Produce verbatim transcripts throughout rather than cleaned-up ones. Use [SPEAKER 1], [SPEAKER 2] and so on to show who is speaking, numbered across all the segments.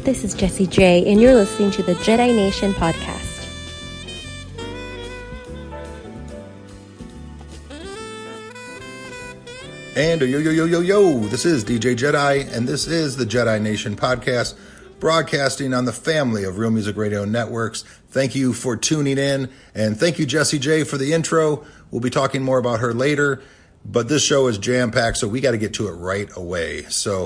[SPEAKER 1] This is Jessie J, and you're listening to the Jedi Nation podcast.
[SPEAKER 2] And yo, yo, yo, yo, yo, this is D J Jedi, and this is the Jedi Nation podcast, broadcasting on the family of Real Music Radio networks. Thank you for tuning in, and thank you, Jessie J, for the intro. We'll be talking more about her later, but this show is jam-packed, so we got to get to it right away. So,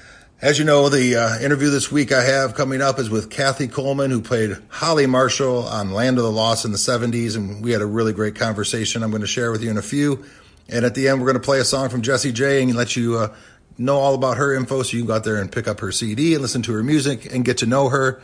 [SPEAKER 2] as you know, the uh, interview this week I have coming up is with Kathy Coleman, who played Holly Marshall on Land of the Lost in the seventies, and we had a really great conversation I'm going to share with you in a few. And at the end, we're going to play a song from Jessie J and let you uh, know all about her info so you can go out there and pick up her C D and listen to her music and get to know her.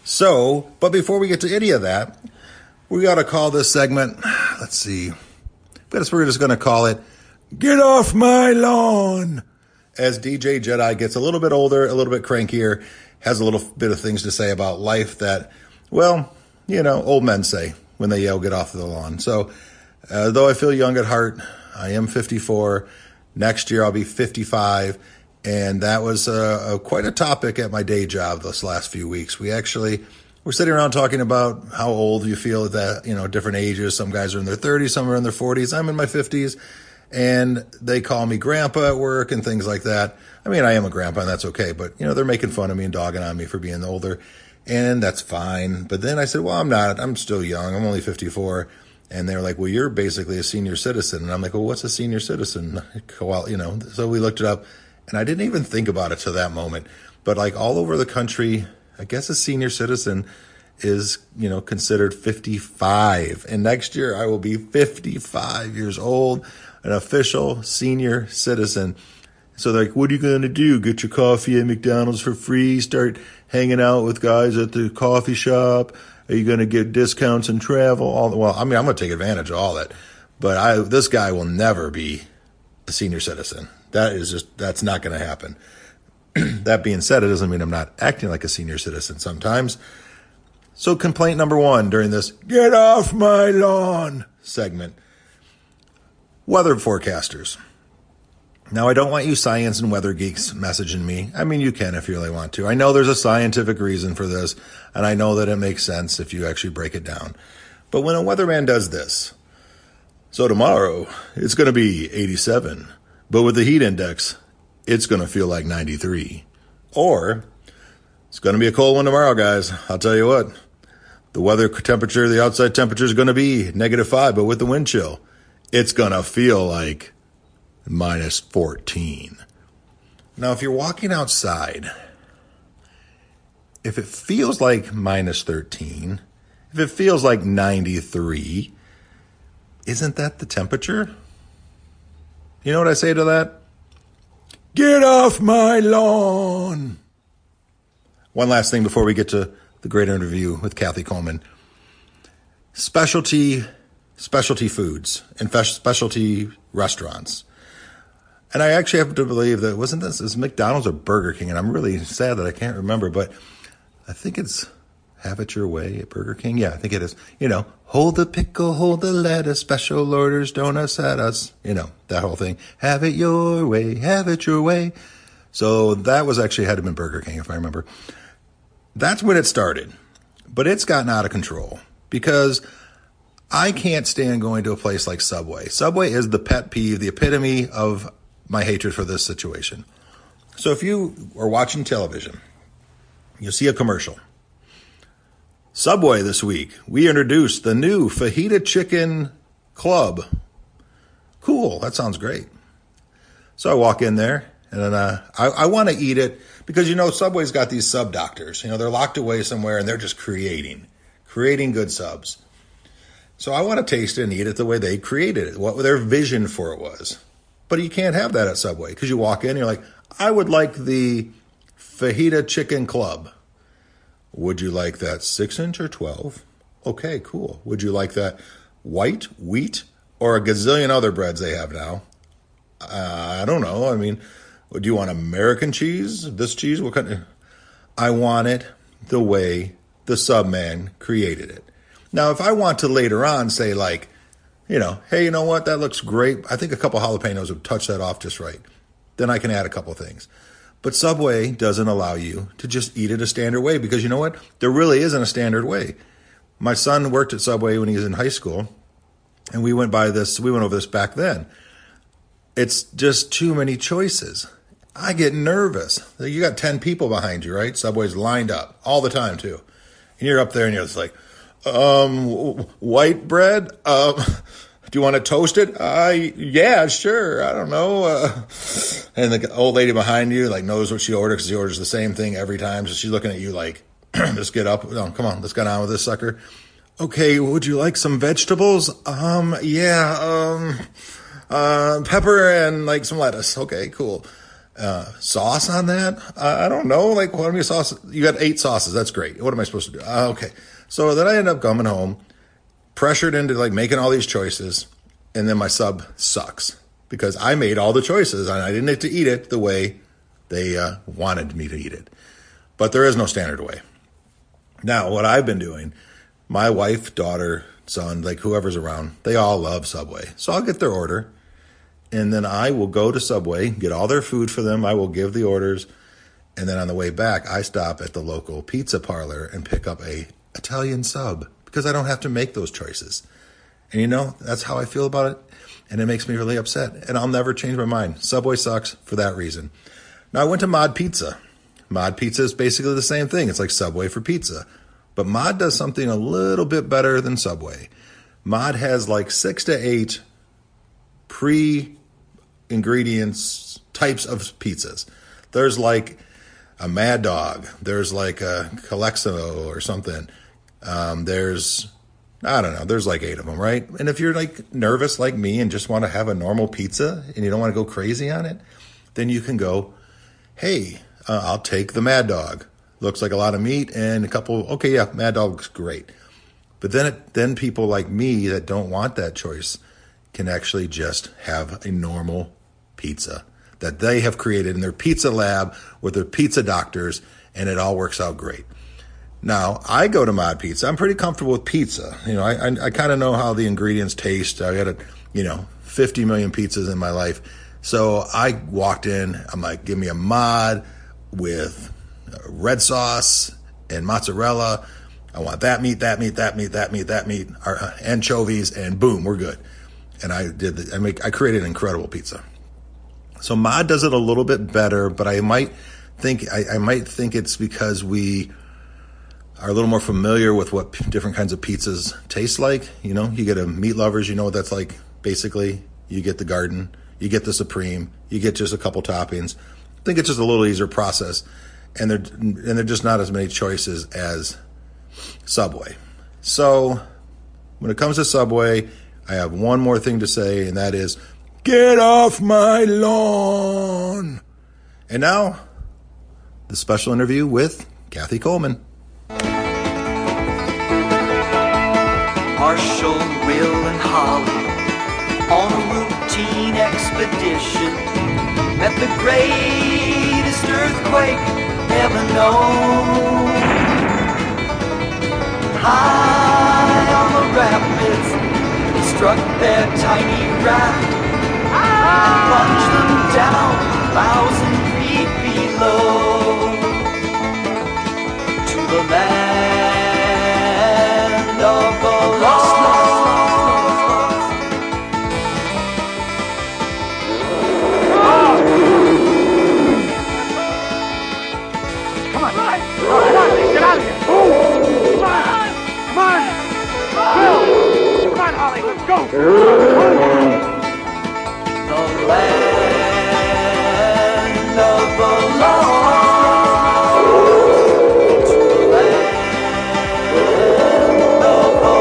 [SPEAKER 2] So, but before we get to any of that, we got to call this segment, let's see, we're just going to call it, Get Off My Lawn. As D J Jedi gets a little bit older, a little bit crankier, has a little bit of things to say about life that, well, you know, old men say when they yell, get off the lawn. So, uh, though I feel young at heart, I am fifty-four. Next year I'll be fifty-five. And that was uh, a, quite a topic at my day job this last few weeks. We actually were sitting around talking about how old you feel at that, you know, different ages. Some guys are in their thirties, some are in their forties. I'm in my fifties. And they call me grandpa at work and things like that. I mean, I am a grandpa and that's okay. But, you know, they're making fun of me and dogging on me for being older. And that's fine. But then I said, well, I'm not. I'm still young. I'm only fifty-four. And they were like, well, you're basically a senior citizen. And I'm like, well, what's a senior citizen? Well, you know, so we looked it up. And I didn't even think about it to that moment. But like all over the country, I guess a senior citizen is, you know, considered fifty-five. And next year I will be fifty-five years old. An official senior citizen. So they're like, what are you going to do? Get your coffee at McDonald's for free? Start hanging out with guys at the coffee shop? Are you going to get discounts and travel? All the, well, I mean, I'm going to take advantage of all that. But I, this guy will never be a senior citizen. That is just, that's not going to happen. That being said, it doesn't mean I'm not acting like a senior citizen sometimes. So complaint number one during this Get Off My Lawn segment. Weather forecasters. Now, I don't want you science and weather geeks messaging me. I mean, you can if you really want to. I know there's a scientific reason for this, and I know that it makes sense if you actually break it down. But when a weatherman does this, so tomorrow, it's going to be eighty-seven, but with the heat index, it's going to feel like ninety-three. Or, it's going to be a cold one tomorrow, guys. I'll tell you what, the weather temperature, the outside temperature is going to be negative five, but with the wind chill, it's going to feel like minus fourteen. Now, if you're walking outside, if it feels like minus thirteen, if it feels like ninety-three, isn't that the temperature? You know what I say to that? Get off my lawn. One last thing before we get to the great interview with Kathy Coleman. Specialty Specialty foods and specialty restaurants. And I actually have to believe that, wasn't this, is McDonald's or Burger King? And I'm really sad that I can't remember, but I think it's Have It Your Way at Burger King. Yeah, I think it is. You know, hold the pickle, hold the lettuce, special orders don't upset us. You know, that whole thing. Have it your way, have it your way. So that was actually, had to have been Burger King, if I remember. That's when it started. But it's gotten out of control because I can't stand going to a place like Subway. Subway is the pet peeve, the epitome of my hatred for this situation. So if you are watching television, you'll see a commercial. Subway this week, we introduced the new Fajita Chicken Club. Cool, that sounds great. So I walk in there, and then uh, I, I want to eat it because, you know, Subway's got these sub doctors. You know, they're locked away somewhere, and they're just creating, creating good subs. So I want to taste it and eat it the way they created it, what their vision for it was. But you can't have that at Subway because you walk in and you're like, I would like the Fajita Chicken Club. Would you like that six inch or twelve? Okay, cool. Would you like that white, wheat, or a gazillion other breads they have now? Uh, I don't know. I mean, do you want American cheese? This cheese? What kind of... I want it the way the sub man created it. Now, if I want to later on say like, you know, hey, you know what? That looks great. I think a couple jalapenos would touch that off just right. Then I can add a couple things. But Subway doesn't allow you to just eat it a standard way because you know what? There really isn't a standard way. My son worked at Subway when he was in high school, and we went by this, we went over this back then. It's just too many choices. I get nervous. You got ten people behind you, right? Subway's lined up all the time too. And you're up there and you're just like, um, white bread? Um, do you want to toast it? Uh, yeah, sure. I don't know. Uh, and the old lady behind you like knows what she orders because she orders the same thing every time. So she's looking at you like, let's get up. No, come on, let's get on with this sucker. Okay, would you like some vegetables? Um, yeah, um, uh, pepper and like some lettuce. Okay, cool. Uh, sauce on that? Uh, I don't know. Like, what many sauces? You got eight sauces. That's great. What am I supposed to do? Uh, okay. So then I end up coming home, pressured into like making all these choices. And then my sub sucks because I made all the choices and I didn't get to eat it the way they uh, wanted me to eat it. But there is no standard way. Now, what I've been doing, my wife, daughter, son, like whoever's around, they all love Subway. So I'll get their order. And then I will go to Subway, get all their food for them. I will give the orders. And then on the way back, I stop at the local pizza parlor and pick up a Italian sub because I don't have to make those choices. And you know, that's how I feel about it. And it makes me really upset. And I'll never change my mind. Subway sucks for that reason. Now I went to Mod Pizza. Mod Pizza is basically the same thing. It's like Subway for pizza. But Mod does something a little bit better than Subway. Mod has like six to eight pre-ingredients types of pizzas. There's like a Mad Dog. There's like a Calexo or something. Um, there's, I don't know, there's like eight of them, right? And if you're like nervous like me and just want to have a normal pizza and you don't want to go crazy on it, then you can go, hey, uh, I'll take the Mad Dog. Looks like a lot of meat and a couple, okay, yeah, Mad Dog looks great. But then it, then people like me that don't want that choice can actually just have a normal pizza that they have created in their pizza lab with their pizza doctors, and it all works out great. Now, I go to Mod Pizza. I'm pretty comfortable with pizza. You know, I I, I kind of know how the ingredients taste. I got, a, you know, fifty million pizzas in my life. So I walked in. I'm like, give me a Mod with red sauce and mozzarella. I want that meat, that meat, that meat, that meat, that meat, or anchovies, and boom, we're good. And I did. The, I make. I created an incredible pizza. So Mod does it a little bit better, but I might think I, I might think it's because we are a little more familiar with what p- different kinds of pizzas taste like. You know, you get a Meat Lovers, you know what that's like. Basically, you get the Garden, you get the Supreme, you get just a couple toppings. I think it's just a little easier process, and there and there're just not as many choices as Subway. So when it comes to Subway, I have one more thing to say, and that is, get off my lawn. And now, the special interview with Kathy Coleman.
[SPEAKER 3] Marshall, Will, and Holly on a routine expedition met the greatest earthquake ever known. High on the rapids, they struck their tiny raft and plunged them down a thousand feet below to the land of the lost.
[SPEAKER 4] Come on, come on, get out of here! Come on, come on, Will, come on, Holly, let's go!
[SPEAKER 3] The land of the lost. To the land of the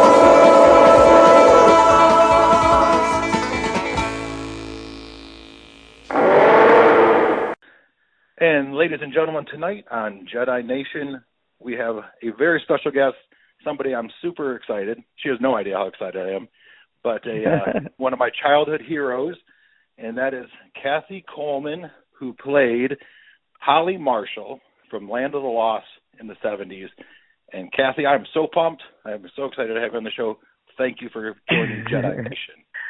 [SPEAKER 3] lost.
[SPEAKER 5] And ladies and gentlemen, tonight on Jedi Nation, we have a very special guest, somebody I'm super excited. She has no idea how excited I am. But a uh, one of my childhood heroes, and that is Kathy Coleman, who played Holly Marshall from Land of the Lost in the seventies. And Kathy, I'm so pumped. I'm so excited to have you on the show. Thank you for joining Jedi Nation.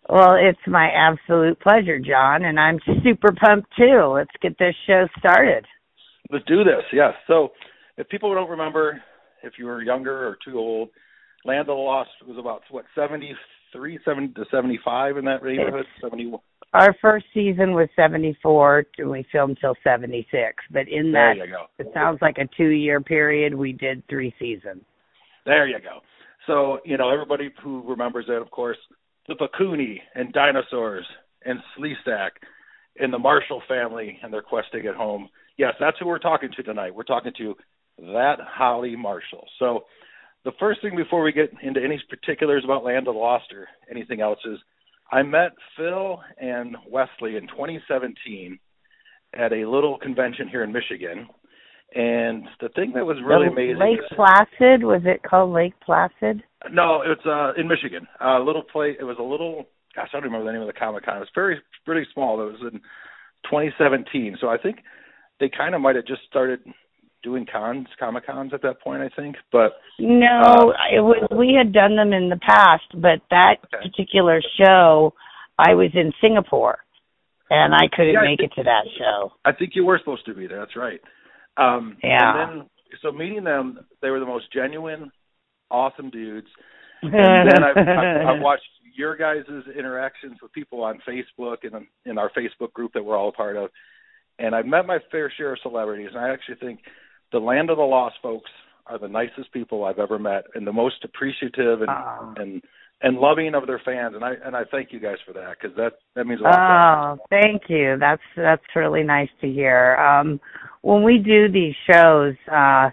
[SPEAKER 6] Well, it's my absolute pleasure, John, and I'm super pumped too. Let's get this show started.
[SPEAKER 5] Let's do this, yes. So if people don't remember, if you were younger or too old, Land of the Lost was about, what, seventy-three, seventy to seventy-five in that neighborhood? seventy-one.
[SPEAKER 6] Our first season was seventy-four, and we filmed till seventy-six. But in that,
[SPEAKER 5] there you go.
[SPEAKER 6] It sounds like a two-year period. We did three seasons.
[SPEAKER 5] There you go. So, you know, everybody who remembers that, of course, the Bakuni and dinosaurs and Sleestak and the Marshall family and their quest to get home. Yes, that's who we're talking to tonight. We're talking to that Holly Marshall. So the first thing before we get into any particulars about Land of the Lost or anything else is I met Phil and Wesley in twenty seventeen at a little convention here in Michigan. And the thing that was really
[SPEAKER 6] the
[SPEAKER 5] amazing
[SPEAKER 6] Lake
[SPEAKER 5] is,
[SPEAKER 6] Placid, was it called Lake Placid?
[SPEAKER 5] No, it's uh, in Michigan. A uh, little place. It was a little. Gosh, I don't remember the name of the Comic Con. It was very, pretty small. It was in twenty seventeen. So I think they kind of might have just started doing cons, Comic Cons at that point. I think, but
[SPEAKER 6] no,
[SPEAKER 5] uh,
[SPEAKER 6] it was. We had done them in the past, but that
[SPEAKER 5] okay.
[SPEAKER 6] particular show, I was in Singapore, and I couldn't
[SPEAKER 5] yeah,
[SPEAKER 6] make
[SPEAKER 5] I think,
[SPEAKER 6] it to that show.
[SPEAKER 5] I think you were supposed to be there. That's right. Um,
[SPEAKER 6] yeah.
[SPEAKER 5] And then, so meeting them, they were the most genuine, awesome dudes. And then I've, I've, I've watched your guys' interactions with people on Facebook and in our Facebook group that we're all a part of. And I've met my fair share of celebrities. And I actually think the Land of the Lost folks are the nicest people I've ever met and the most appreciative and
[SPEAKER 6] oh.
[SPEAKER 5] and, and loving of their fans. And I and I thank you guys for that because that, that means a lot.
[SPEAKER 6] Oh, thank you. That's that's really nice to hear. Um, when we do these shows, uh,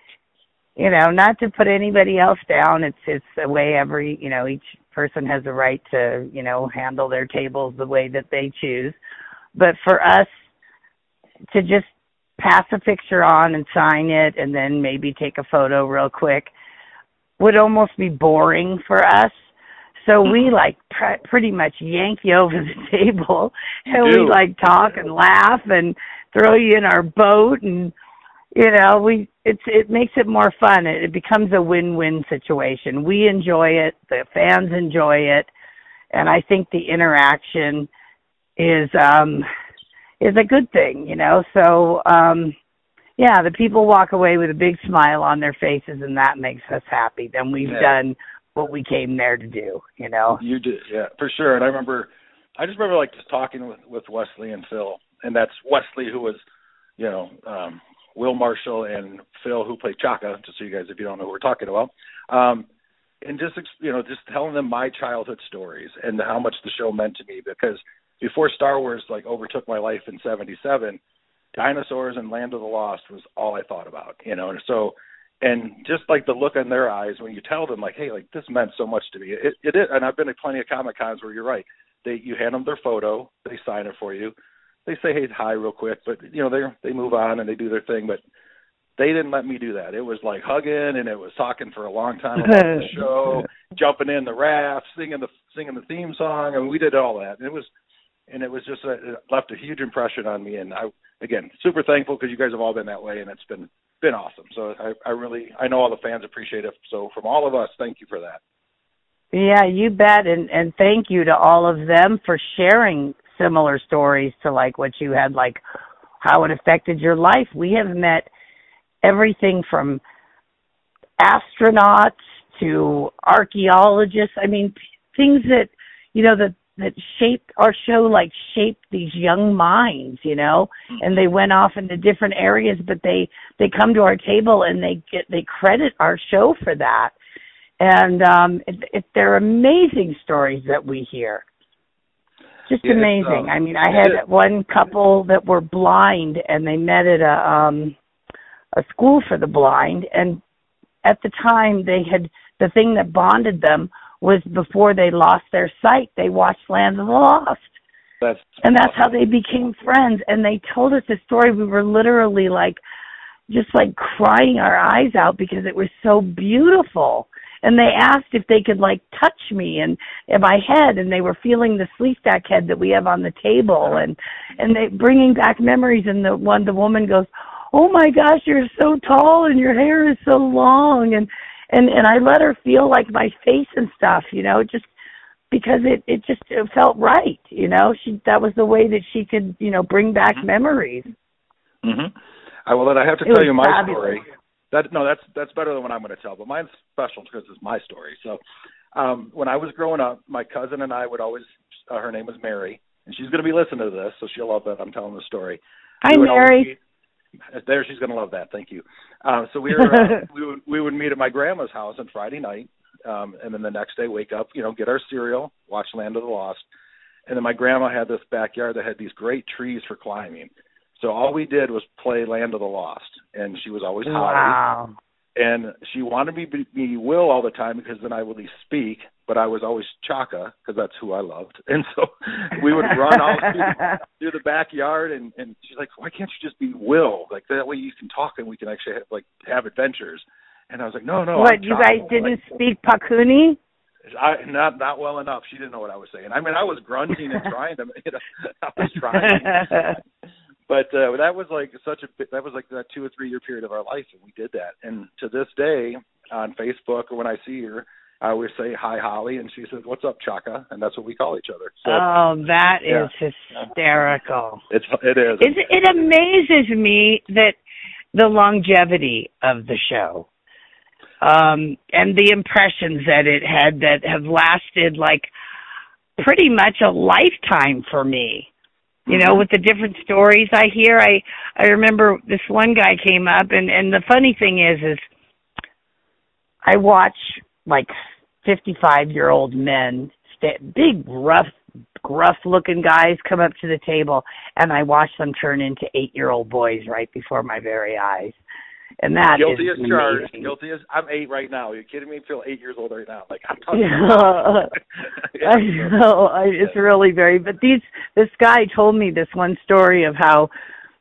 [SPEAKER 6] you know, not to put anybody else down, it's it's the way every, you know, each person has a right to, you know, handle their tables the way that they choose. But for us to just pass a picture on and sign it and then maybe take a photo real quick would almost be boring for us. So we like pr- pretty much yank you over the table and we like talk and laugh and throw you in our boat and, you know, we it's it makes it more fun. It, it becomes a win-win situation. We enjoy it, the fans enjoy it, and I think the interaction is um is a good thing, you know. So um yeah, the people walk away with a big smile on their faces, and that makes us happy. Then we've
[SPEAKER 5] yeah.
[SPEAKER 6] done what we came there to do, you know.
[SPEAKER 5] You did, yeah, for sure. And I remember, I just remember like just talking with, with Wesley and Phil, and that's Wesley who was, you know, um, Will Marshall, and Phil who played Chaka, just so you guys, if you don't know who we're talking about. Um, and just, you know, just telling them my childhood stories and how much the show meant to me, because before Star Wars like overtook my life in seventy-seven, dinosaurs and Land of the Lost was all I thought about, you know. And so, and just like the look in their eyes when you tell them like, hey, like this meant so much to me. It, it is, and I've been to plenty of Comic Cons where you're right. They, you hand them their photo, they sign it for you, they say hey hi real quick, but you know they they move on and they do their thing. But they didn't let me do that. It was like hugging and it was talking for a long time about the show, jumping in the raft, singing the singing the theme song, and we did all that. And it was, and it was just a, it left a huge impression on me. And I, again, super thankful because you guys have all been that way, and it's been been awesome. So I, I really, I know all the fans appreciate it. So from all of us, thank you for that.
[SPEAKER 6] Yeah, you bet. And, and thank you to all of them for sharing similar stories to like what you had, like how it affected your life. We have met everything from astronauts to archaeologists. I mean, things that, you know, that, that shaped our show, like shaped these young minds, you know, and they went off into different areas, but they, they come to our table and they get, they credit our show for that. And um, it, it, they're amazing stories that we hear. Just
[SPEAKER 5] yeah,
[SPEAKER 6] amazing.
[SPEAKER 5] Um,
[SPEAKER 6] I mean, I had one couple that were blind, and they met at a um, a school for the blind. And at the time, they had the thing that bonded them was before they lost their sight, they watched Land of the Lost.
[SPEAKER 5] That's
[SPEAKER 6] and that's how they became friends. And they told us the story. We were literally like, just like crying our eyes out because it was so beautiful. And they asked if they could like touch me and in my head, and they were feeling the Sleestak head that we have on the table, and and they bringing back memories. And the one, the woman goes, "Oh my gosh, you're so tall and your hair is so long," and and and I let her feel like my face and stuff, you know, just because it, it just it felt right, you know. She that was the way that she could, you know, bring back mm-hmm. memories.
[SPEAKER 5] Mm-hmm. I will. I have to
[SPEAKER 6] it
[SPEAKER 5] tell you my
[SPEAKER 6] fabulous.
[SPEAKER 5] story. That no, that's that's better than what I'm going to tell. But mine's special because it's my story. So, um, when I was growing up, my cousin and I would always. Uh, her name was Mary, and she's going to be listening to this, so she'll love that I'm telling the story.
[SPEAKER 6] Hi, Mary.
[SPEAKER 5] Meet, there, she's going to love that. Thank you. Uh, so we were uh, we would we would meet at my grandma's house on Friday night, um, and then the next day wake up, you know, get our cereal, watch Land of the Lost, and then my grandma had this backyard that had these great trees for climbing. So all we did was play Land of the Lost, and she was always Holly.
[SPEAKER 6] Wow.
[SPEAKER 5] And she wanted me to be Will all the time because then I would at least speak, but I was always Chaka because that's who I loved. And so we would run all through the, through the backyard, and, and she's like, why can't you just be Will? Like, that way you can talk and we can actually have, like, have adventures. And I was like, no, no.
[SPEAKER 6] What,
[SPEAKER 5] I'm
[SPEAKER 6] you
[SPEAKER 5] Chaka.
[SPEAKER 6] guys didn't like, speak Pakuni?
[SPEAKER 5] I, not not well enough. She didn't know what I was saying. I mean, I was grunting and trying to, you know, I was trying. But uh, that was like such a that was like that two or three year period of our life, and we did that. And to this day, on Facebook or when I see her, I always say hi, Holly, and she says, "What's up, Chaka?" And that's what we call each other. So,
[SPEAKER 6] oh, that
[SPEAKER 5] yeah.
[SPEAKER 6] is hysterical.
[SPEAKER 5] It's it is.
[SPEAKER 6] It, it amazes me that the longevity of the show, um, and the impressions that it had that have lasted like pretty much a lifetime for me. You know, with the different stories I hear, I I remember this one guy came up, and, and the funny thing is, is I watch, like, fifty-five-year-old men, st- big, rough, gruff-looking guys come up to the table, and I watch them turn into eight-year-old boys right before my very eyes. And that
[SPEAKER 5] Guilty
[SPEAKER 6] is
[SPEAKER 5] as charged.
[SPEAKER 6] amazing.
[SPEAKER 5] Guilty as I'm eight right now. Are you kidding me? I feel eight years old right now. Like I'm talking.
[SPEAKER 6] yeah. I know. I, it's really very. But these this guy told me this one story of how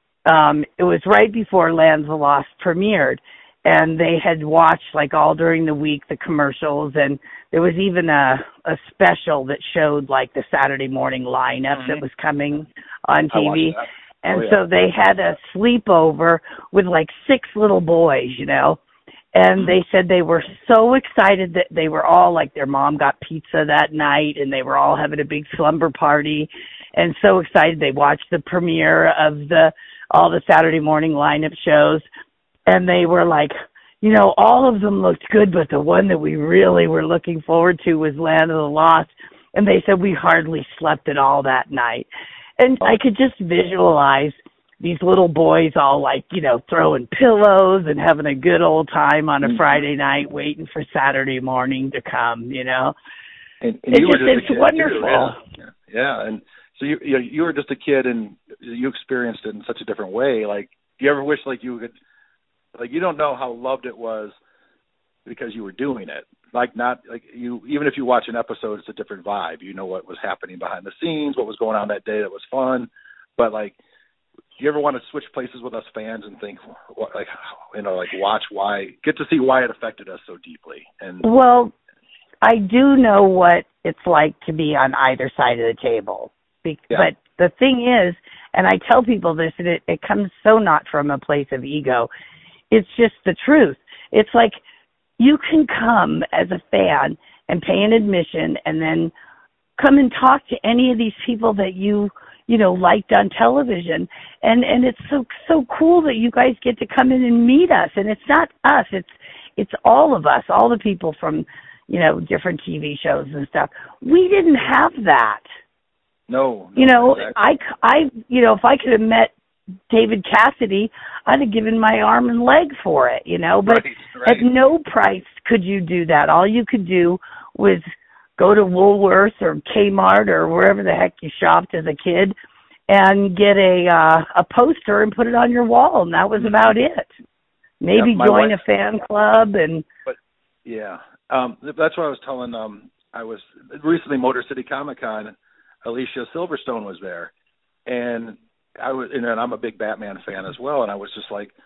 [SPEAKER 6] um, it was right before Land of the Lost premiered, and they had watched like all during the week the commercials, and there was even a a special that showed like the Saturday morning lineup mm-hmm. that was coming on T V. And oh, yeah. so they had a sleepover with like six little boys, you know, and they said they were so excited that they were all like their mom got pizza that night and they were all having a big slumber party and so excited. They watched the premiere of the all the Saturday morning lineup shows and they were like, you know, all of them looked good, but the one that we really were looking forward to was Land of the Lost. And they said we hardly slept at all that night. And I could just visualize these little boys all like, you know, throwing pillows and having a good old time on a Friday night waiting for Saturday morning to come, you know.
[SPEAKER 5] And, and
[SPEAKER 6] it's
[SPEAKER 5] you
[SPEAKER 6] just,
[SPEAKER 5] were just
[SPEAKER 6] it's wonderful.
[SPEAKER 5] Too, yeah. yeah, and so you, you you were just a kid and you experienced it in such a different way. Like, do you ever wish like you could, like you don't know how loved it was because you were doing it. Like not like you, even if you watch an episode, it's a different vibe. You know what was happening behind the scenes, what was going on that day that was fun. But like, do you ever want to switch places with us fans and think, what, like, you know, like watch why, get to see why it affected us so deeply? And
[SPEAKER 6] well, I do know what it's like to be on either side of the table. Be- yeah. But the thing is, and I tell people this, and it, it comes so not from a place of ego. It's just the truth. It's like, you can come as a fan and pay an admission and then come and talk to any of these people that you, you know, liked on television. And, and it's so, so cool that you guys get to come in and meet us. And it's not us. It's, it's all of us, all the people from, you know, different T V shows and stuff. We didn't have that.
[SPEAKER 5] No. no
[SPEAKER 6] you know,
[SPEAKER 5] exactly.
[SPEAKER 6] I, I, you know, if I could have met David Cassidy, I'd have given my arm and leg for it, you know, but
[SPEAKER 5] right, right.
[SPEAKER 6] at no price could you do that. All you could do was go to Woolworths or Kmart or wherever the heck you shopped as a kid and get a uh, a poster and put it on your wall, and that was about it. Maybe
[SPEAKER 5] yeah,
[SPEAKER 6] join
[SPEAKER 5] wife,
[SPEAKER 6] a fan club and.
[SPEAKER 5] But yeah, um, that's what I was telling. Um, I was recently Motor City Comic Con. Alicia Silverstone was there, and. I was, and I'm a big Batman fan as well, and I was just like,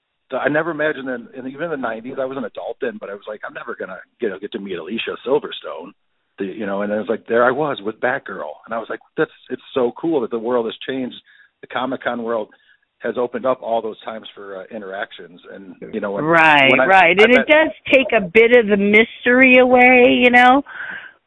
[SPEAKER 5] I never imagined that, and even in the nineties, I was an adult then, but I was like, I'm never gonna get get to meet Alicia Silverstone, the, you know, and I was like, there I was with Batgirl, and I was like, that's it's so cool that the world has changed, the Comic-Con world has opened up all those times for uh, interactions, and you know, when,
[SPEAKER 6] right,
[SPEAKER 5] when I,
[SPEAKER 6] right,
[SPEAKER 5] I
[SPEAKER 6] and
[SPEAKER 5] met,
[SPEAKER 6] it does take a bit of the mystery away, you know.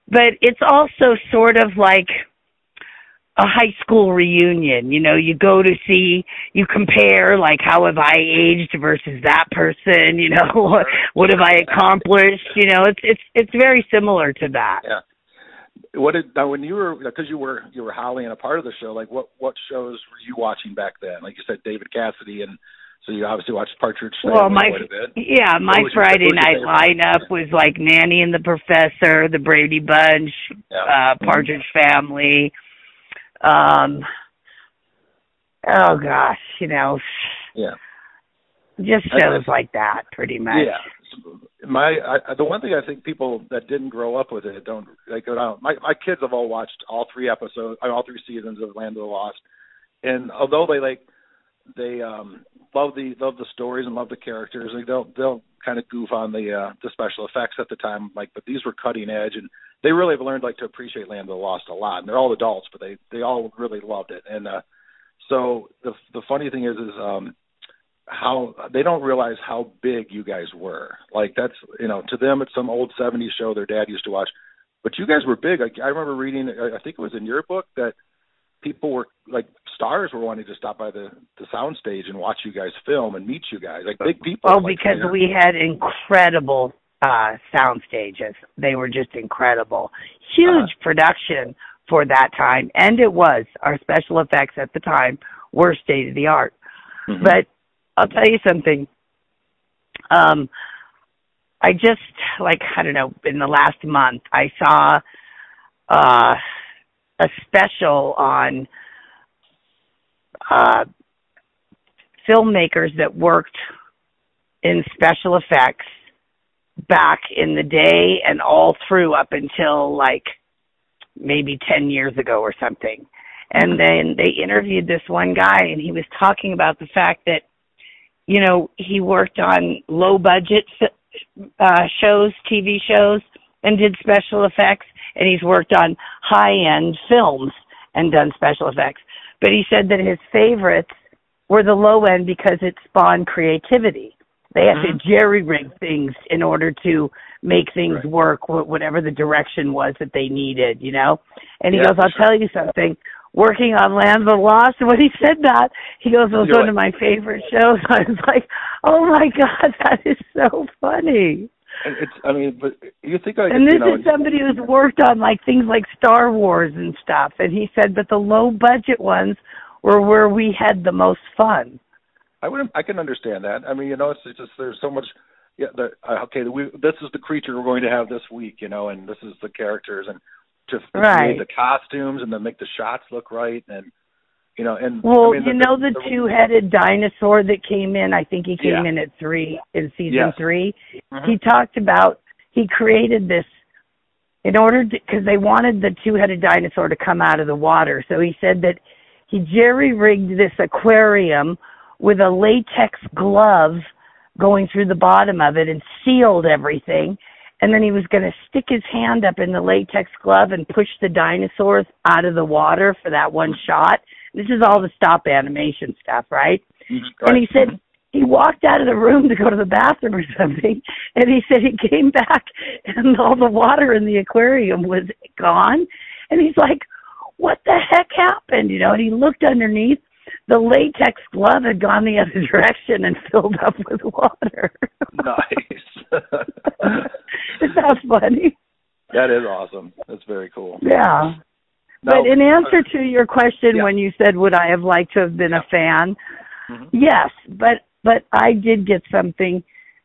[SPEAKER 6] but it's also sort of like a high school reunion. You know, you go to see, you compare, like, how have I aged versus that person, you know, what, what have I accomplished, you know, it's it's it's very similar to that.
[SPEAKER 5] Yeah. What did, now when you were, because you were, you were Holly and a part of the show, like what, what shows were you watching back then? Like you said, David Cassidy, and so you obviously watched Partridge Family
[SPEAKER 6] well, my,
[SPEAKER 5] quite a bit.
[SPEAKER 6] Yeah, my Friday
[SPEAKER 5] your,
[SPEAKER 6] night lineup was like Nanny and the Professor, The Brady Bunch, yeah. uh, Partridge mm-hmm. Family, um, oh gosh, you know,
[SPEAKER 5] yeah,
[SPEAKER 6] just shows I, like that, pretty much.
[SPEAKER 5] Yeah. My I, the one thing I think people that didn't grow up with it don't like go down. My my kids have all watched all three episodes, all three seasons of Land of the Lost, and although they like they um love the love the stories and love the characters, they they'll they'll kind of goof on the uh, the special effects at the time, like, but these were cutting edge, and they really have learned like to appreciate Land of the Lost a lot. And they're all adults, but they they all really loved it. And uh, so the the funny thing is is um. how they don't realize how big you guys were. Like that's, you know, to them it's some old seventies show their dad used to watch, but you guys were big. I, I remember reading, I think it was in your book, that people were like stars were wanting to stop by the, the sound stage and watch you guys film and meet you guys, like big people.
[SPEAKER 6] Oh,
[SPEAKER 5] like,
[SPEAKER 6] because you know? We had incredible uh, sound stages. They were just incredible. Huge uh-huh. production for that time. And it was, our special effects at the time were state of the art. Mm-hmm. But I'll tell you something. Um, I just, like, I don't know, in the last month, I saw uh, a special on uh, filmmakers that worked in special effects back in the day and all through up until, like, maybe ten years ago or something. And then they interviewed this one guy, and he was talking about the fact that, you know, he worked on low-budget uh, shows, T V shows, and did special effects, and he's worked on high-end films and done special effects. But he said that his favorites were the low-end because it spawned creativity. They had mm-hmm. to jerry-rig things in order to make things right. work, whatever the direction was that they needed, you know? And he yeah, goes, I'll sure. tell you something. Working on Land of the Lost, and when he said that, he goes, it was You're one like, of my favorite shows. I was like, oh my God, that is so funny.
[SPEAKER 5] It's, I mean, but you think like,
[SPEAKER 6] and this
[SPEAKER 5] you know,
[SPEAKER 6] is somebody who's worked on like things like Star Wars and stuff, and he said, but the low budget ones were where we had the most fun.
[SPEAKER 5] I would, I can understand that. I mean, you know, it's, it's just there's so much. Yeah, the, uh, okay, we, this is the creature we're going to have this week, you know, and this is the characters and. To, to
[SPEAKER 6] right.
[SPEAKER 5] create the costumes and to make the shots look right, and you know, and
[SPEAKER 6] well,
[SPEAKER 5] I mean,
[SPEAKER 6] you
[SPEAKER 5] the,
[SPEAKER 6] know the,
[SPEAKER 5] the
[SPEAKER 6] two-headed dinosaur that came in. I think he came
[SPEAKER 5] yeah.
[SPEAKER 6] in at three in season
[SPEAKER 5] yes.
[SPEAKER 6] three.
[SPEAKER 5] Mm-hmm.
[SPEAKER 6] He talked about he created this in order because they wanted the two-headed dinosaur to come out of the water. So he said that he jerry-rigged this aquarium with a latex glove going through the bottom of it and sealed everything. And then he was going to stick his hand up in the latex glove and push the dinosaurs out of the water for that one shot. This is all the stop animation stuff, right?
[SPEAKER 5] right.
[SPEAKER 6] And he said he walked out of the room to go to the bathroom or something, and he said he came back and all the water in the aquarium was gone. And he's like, what the heck happened? You know, and he looked underneath. The latex glove had gone the other direction and filled up with water.
[SPEAKER 5] Nice.
[SPEAKER 6] Isn't that funny?
[SPEAKER 5] That is awesome. That's very cool.
[SPEAKER 6] Yeah.
[SPEAKER 5] Now,
[SPEAKER 6] but in answer to your question,
[SPEAKER 5] yeah.
[SPEAKER 6] when you said, would I have liked to have been
[SPEAKER 5] yeah.
[SPEAKER 6] a fan?
[SPEAKER 5] Mm-hmm.
[SPEAKER 6] Yes, but but I did get something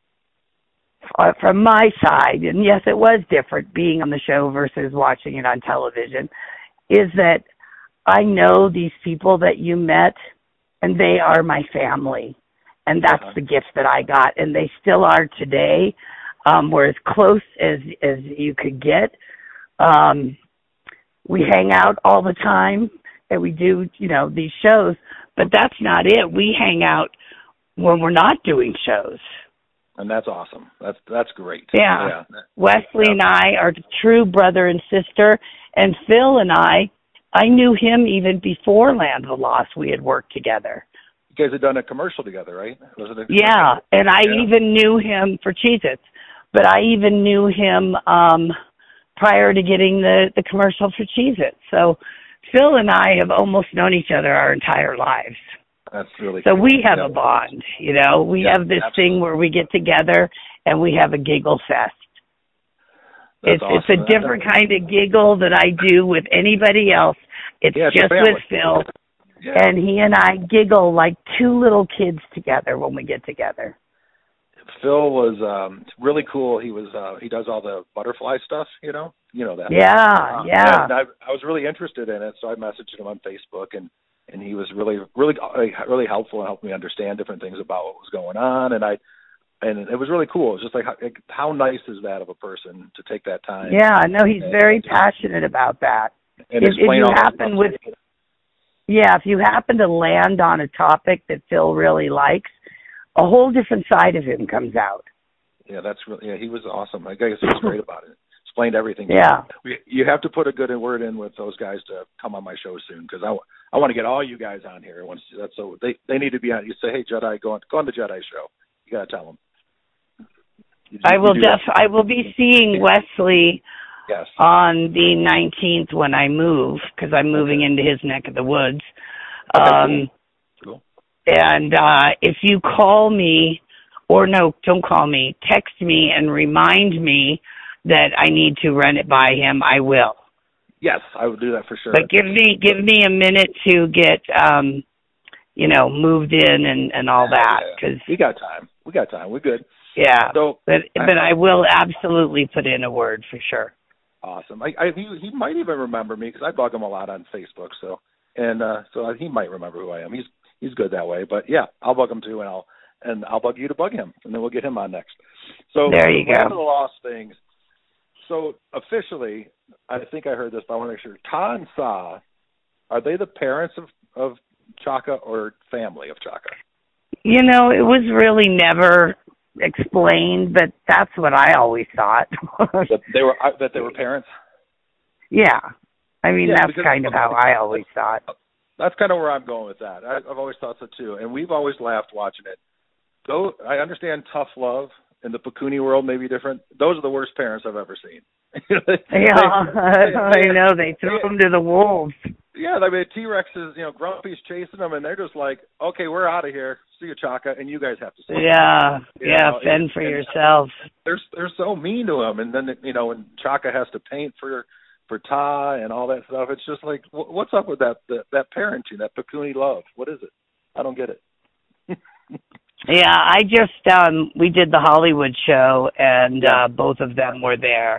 [SPEAKER 6] uh, from my side, and yes, it was different being on the show versus watching it on television, is that I know these people that you met, and they are my family, and that's uh-huh. the gift that I got, and they still are today. Um, we're as close as as you could get. Um, we hang out all the time, and we do, you know, these shows, but that's not it. We hang out when we're not doing shows.
[SPEAKER 5] And that's awesome. That's that's great.
[SPEAKER 6] Yeah.
[SPEAKER 5] yeah.
[SPEAKER 6] Wesley yeah. and I are true brother and sister, and Phil and I, I knew him even before Land of the Lost. We had worked together.
[SPEAKER 5] You guys had done a commercial together, right? Was it a
[SPEAKER 6] yeah, and I
[SPEAKER 5] yeah.
[SPEAKER 6] even knew him for Cheez-Its, but I even knew him um, prior to getting the, the commercial for Cheez-It. So Phil and I have almost known each other our entire lives.
[SPEAKER 5] That's really
[SPEAKER 6] so
[SPEAKER 5] cool.
[SPEAKER 6] we have
[SPEAKER 5] yeah.
[SPEAKER 6] a bond, you know. We
[SPEAKER 5] yeah,
[SPEAKER 6] have this
[SPEAKER 5] absolutely.
[SPEAKER 6] thing where we get together and we have a giggle fest.
[SPEAKER 5] That's
[SPEAKER 6] it's
[SPEAKER 5] awesome.
[SPEAKER 6] it's a different kind of giggle that I do with anybody else. It's
[SPEAKER 5] yeah, it's
[SPEAKER 6] just with Phil.
[SPEAKER 5] Yeah.
[SPEAKER 6] And he and I giggle like two little kids together when we get together.
[SPEAKER 5] Phil was um really cool. He was uh he does all the butterfly stuff, you know. You know that.
[SPEAKER 6] Yeah,
[SPEAKER 5] uh,
[SPEAKER 6] yeah.
[SPEAKER 5] And I, I was really interested in it, so I messaged him on Facebook, and and he was really really really helpful and helped me understand different things about what was going on, and I and it was really cool. It was just like how, like, how nice is that of a person to take that time?
[SPEAKER 6] Yeah, no, he's
[SPEAKER 5] and,
[SPEAKER 6] very passionate about that.
[SPEAKER 5] And
[SPEAKER 6] if, if
[SPEAKER 5] explain
[SPEAKER 6] you
[SPEAKER 5] all
[SPEAKER 6] happen with Yeah, if you happen to land on a topic that Phil really likes, a whole different side of him comes out.
[SPEAKER 5] Yeah, that's really, yeah, he was awesome. I guess he was great about it. Explained everything.
[SPEAKER 6] Yeah.
[SPEAKER 5] We, you have to put a good word in with those guys to come on my show soon, because I, I want to get all you guys on here. Once that's so they they need to be on. You say, hey Jedi, go on go on the Jedi show. You gotta tell them. You,
[SPEAKER 6] I
[SPEAKER 5] you
[SPEAKER 6] will def I will be seeing Wesley
[SPEAKER 5] yes.
[SPEAKER 6] on the nineteenth when I move, because I'm moving
[SPEAKER 5] okay.
[SPEAKER 6] into his neck of the woods.
[SPEAKER 5] Okay,
[SPEAKER 6] um,
[SPEAKER 5] cool. Cool.
[SPEAKER 6] And uh, if you call me, or no, don't call me, text me and remind me that I need to run it by him, I will.
[SPEAKER 5] Yes, I would do that for sure.
[SPEAKER 6] But give me give me a minute to get, um, you know, moved in and, and all
[SPEAKER 5] yeah,
[SPEAKER 6] that.
[SPEAKER 5] Yeah.
[SPEAKER 6] Cause,
[SPEAKER 5] we got time. We got time. We're good.
[SPEAKER 6] Yeah.
[SPEAKER 5] So,
[SPEAKER 6] but but I, I will absolutely put in a word for sure.
[SPEAKER 5] Awesome. I, I he, he might even remember me, because I bug him a lot on Facebook. So and uh, so he might remember who I am. He's he's good that way. But yeah, I'll bug him too, and I'll and I'll bug you to bug him, and then we'll get him on next. So
[SPEAKER 6] there you
[SPEAKER 5] Land
[SPEAKER 6] go.
[SPEAKER 5] of the Lost things. So officially, I think I heard this, but I want to make sure. Ta and Sa, are they the parents of, of Chaka or family of Chaka?
[SPEAKER 6] You know, it was really never explained, but that's what I always thought.
[SPEAKER 5] that they were that they were parents?
[SPEAKER 6] Yeah. I mean,
[SPEAKER 5] yeah,
[SPEAKER 6] that's
[SPEAKER 5] because,
[SPEAKER 6] kind of how I always thought.
[SPEAKER 5] That's kind of where I'm going with that. I, I've always thought so too, and we've always laughed watching it. Though I understand tough love in the Pikuni world may be different. Those are the worst parents I've ever seen.
[SPEAKER 6] yeah,
[SPEAKER 5] they,
[SPEAKER 6] I know. They threw them to the wolves.
[SPEAKER 5] Yeah, I mean, T-Rex is, you know, Grumpy's chasing them, and they're just like, okay, we're out of here. See you, Chaka, and you guys have to stay.
[SPEAKER 6] Yeah,
[SPEAKER 5] you
[SPEAKER 6] yeah,
[SPEAKER 5] know,
[SPEAKER 6] fend
[SPEAKER 5] and,
[SPEAKER 6] for
[SPEAKER 5] and
[SPEAKER 6] yourself.
[SPEAKER 5] They're, they're so mean to him, and then, you know, when Chaka has to paint for for Ta and all that stuff, it's just like, what's up with that, that, that parenting, that Pikuni love? What is it? I don't get it.
[SPEAKER 6] Yeah, I just, um, we did the Hollywood show, and
[SPEAKER 5] yeah.
[SPEAKER 6] uh, both of them were there.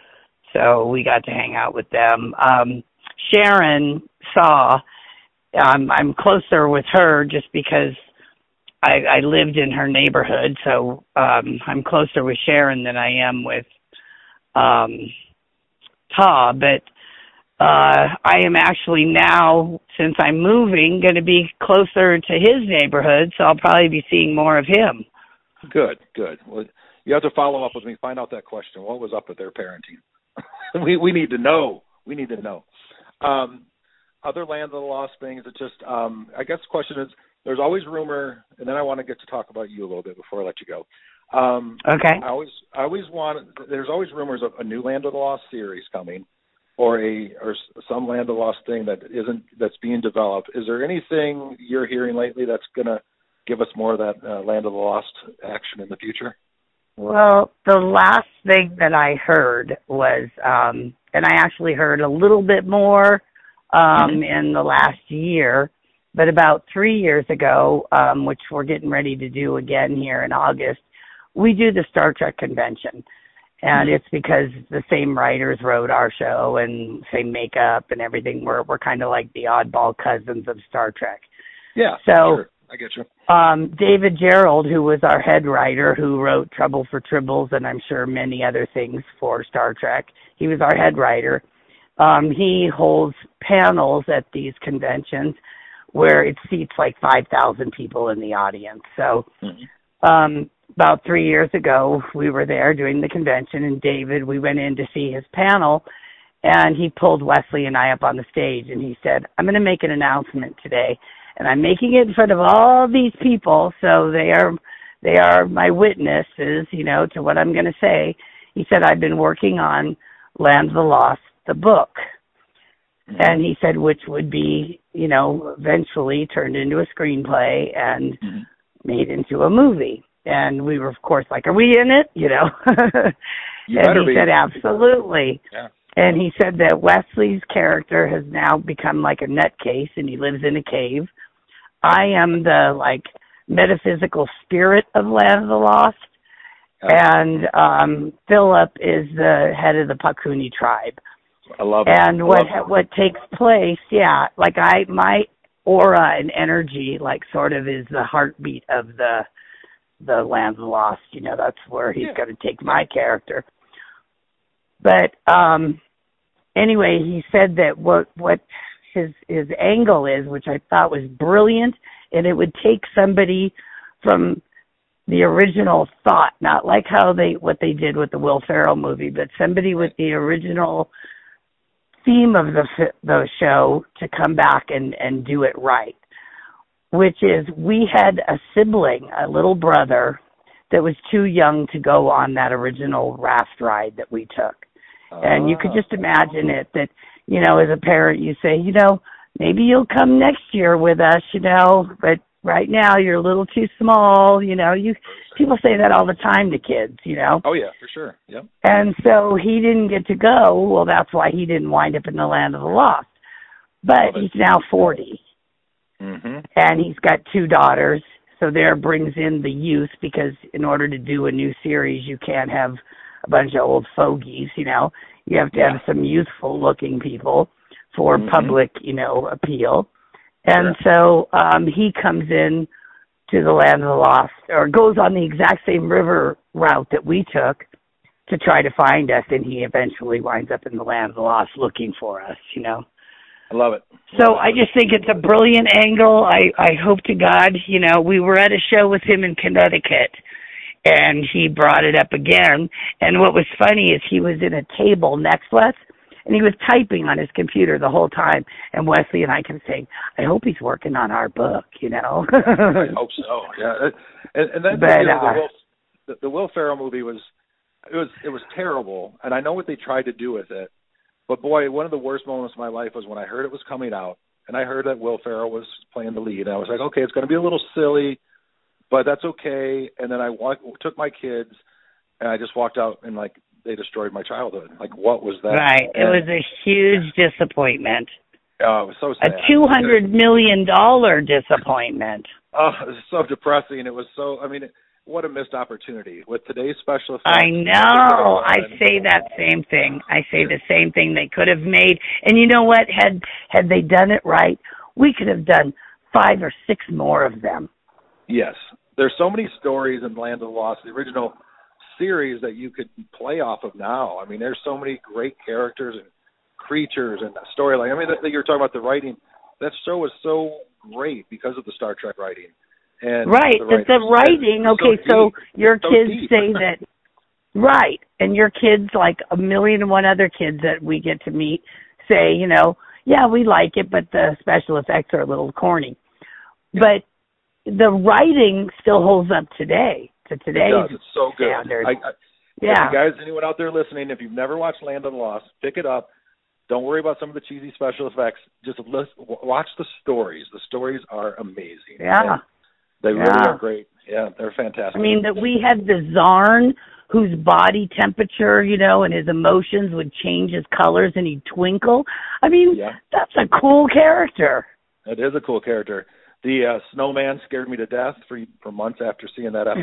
[SPEAKER 6] So we got to hang out with them. Um, Sharon Saw, um, I'm closer with her just because I, I lived in her neighborhood. So um, I'm closer with Sharon than I am with um, Ta. But uh, I am actually now, since I'm moving, going to be closer to his neighborhood. So I'll probably be seeing more of him.
[SPEAKER 5] Good, good. Well, you have to follow up with me. Find out that question. What was up with their parenting? we we need to know. We need to know. Um, other Land of the Lost things. It's just, um, I guess the question is, there's always rumor, and then I want to get to talk about you a little bit before I let you go. Um,
[SPEAKER 6] okay.
[SPEAKER 5] I always, I always want. There's always rumors of a new Land of the Lost series coming, or a or some Land of the Lost thing that isn't that's being developed. Is there anything you're hearing lately that's going to give us more of that uh, Land of the Lost action in the future?
[SPEAKER 6] Well, the last thing that I heard was, um, and I actually heard a little bit more um, mm-hmm. in the last year, but about three years ago, um, which we're getting ready to do again here in August, we do the Star Trek convention. And mm-hmm. it's because the same writers wrote our show and same makeup and everything. We're we're kind of like the oddball cousins of Star Trek.
[SPEAKER 5] Yeah,
[SPEAKER 6] so,
[SPEAKER 5] sure. I get you.
[SPEAKER 6] Um, David Gerald, who was our head writer, who wrote Trouble for Tribbles and I'm sure many other things for Star Trek, he was our head writer. Um, he holds panels at these conventions where it seats like five thousand people in the audience. So mm-hmm. um, about three years ago, we were there doing the convention, and David, we went in to see his panel, and he pulled Wesley and I up on the stage, and he said, I'm going to make an announcement today. And I'm making it in front of all these people, so they are they are my witnesses, you know, to what I'm going to say. He said, I've been working on Land of the Lost, the book.
[SPEAKER 5] Mm-hmm.
[SPEAKER 6] And he said, which would be, you know, eventually turned into a screenplay and
[SPEAKER 5] mm-hmm.
[SPEAKER 6] made into a movie. And we were, of course, like, are we in it? You know?
[SPEAKER 5] You
[SPEAKER 6] and
[SPEAKER 5] better
[SPEAKER 6] he
[SPEAKER 5] be.
[SPEAKER 6] said, absolutely.
[SPEAKER 5] Yeah.
[SPEAKER 6] And he said that Wesley's character has now become like a nutcase, and he lives in a cave. I am the, like, metaphysical spirit of Land of the Lost. And um, Philip is the head of the Pakuni tribe.
[SPEAKER 5] I love it.
[SPEAKER 6] And
[SPEAKER 5] I
[SPEAKER 6] what
[SPEAKER 5] love
[SPEAKER 6] what takes place, yeah, like I, my aura and energy, like sort of is the heartbeat of the the Land of the Lost. You know, that's where he's yeah. going to take my character. But um, anyway, he said that what what his his angle is, which I thought was brilliant, and it would take somebody from the original thought, not like how they what they did with the Will Ferrell movie, but somebody with the original theme of the the show to come back and and do it right, which is we had a sibling, a little brother, that was too young to go on that original raft ride that we took. Uh, and you could just imagine it that, you know, as a parent, you say, you know, maybe you'll come next year with us, you know, but right now you're a little too small, you know. You people say that all the time to kids, you know.
[SPEAKER 5] Oh, yeah, for sure. Yep.
[SPEAKER 6] And so he didn't get to go. Well, that's why he didn't wind up in the Land of the Lost. But he's now forty.
[SPEAKER 5] Mm-hmm.
[SPEAKER 6] And he's got two daughters. So there brings in the youth, because in order to do a new series, you can't have a bunch of old fogies, you know. You have to
[SPEAKER 5] yeah.
[SPEAKER 6] have some youthful-looking people for
[SPEAKER 5] mm-hmm.
[SPEAKER 6] public, you know, appeal. And
[SPEAKER 5] sure.
[SPEAKER 6] so um, he comes in to the Land of the Lost, or goes on the exact same river route that we took to try to find us, and he eventually winds up in the Land of the Lost looking for us, you know.
[SPEAKER 5] I love it.
[SPEAKER 6] So I just think it's a brilliant angle. I, I hope to God, you know, we were at a show with him in Connecticut, and he brought it up again. And what was funny is he was in a table next to us, and he was typing on his computer the whole time. And Wesley and I kept saying, I hope he's working on our book, you know.
[SPEAKER 5] I hope so, yeah. And, and that's
[SPEAKER 6] but,
[SPEAKER 5] you know,
[SPEAKER 6] uh,
[SPEAKER 5] the, Will, the, the Will Ferrell movie was it was it was terrible, and I know what they tried to do with it. But boy, one of the worst moments of my life was when I heard it was coming out, and I heard that Will Ferrell was playing the lead, and I was like, okay, it's going to be a little silly, but that's okay. And then I walk, took my kids, and I just walked out, and like they destroyed my childhood. Like, what was that?
[SPEAKER 6] Right.
[SPEAKER 5] And,
[SPEAKER 6] it was a huge disappointment.
[SPEAKER 5] Oh, it was so sad.
[SPEAKER 6] A two hundred million dollars disappointment.
[SPEAKER 5] Oh, it was so depressing. It was so, I mean, what a missed opportunity. With today's special effects.
[SPEAKER 6] I know. I say that same thing. I say the same thing. They could have made, and you know what? Had had they done it right, we could have done five or six more of them.
[SPEAKER 5] Yes. There's so many stories in Land of the Lost, the original series, that you could play off of now. I mean, there's so many great characters and creatures and storyline. I mean, that, that you're talking about the writing. That show was so great because of the Star Trek writing. And
[SPEAKER 6] right.
[SPEAKER 5] the,
[SPEAKER 6] the, the writing. Okay, so, so your so kids deep. say that. Right. And your kids, like a million and one other kids that we get to meet, say, you know, yeah, we like it, but the special effects are a little corny. Yeah. But the writing still holds up today, to today's
[SPEAKER 5] it does. It's so good.
[SPEAKER 6] standard.
[SPEAKER 5] I, I,
[SPEAKER 6] yeah.
[SPEAKER 5] You guys, anyone out there listening, if you've never watched Land of the Lost, pick it up. Don't worry about some of the cheesy special effects. Just list, watch the stories. The stories are amazing.
[SPEAKER 6] Yeah.
[SPEAKER 5] And they
[SPEAKER 6] yeah.
[SPEAKER 5] really are great. Yeah, they're fantastic.
[SPEAKER 6] I mean, that we had the Zarn, whose body temperature, you know, and his emotions would change his colors and he'd twinkle. I mean,
[SPEAKER 5] yeah.
[SPEAKER 6] that's a cool character.
[SPEAKER 5] It is a cool character. The uh, snowman scared me to death for for months after seeing that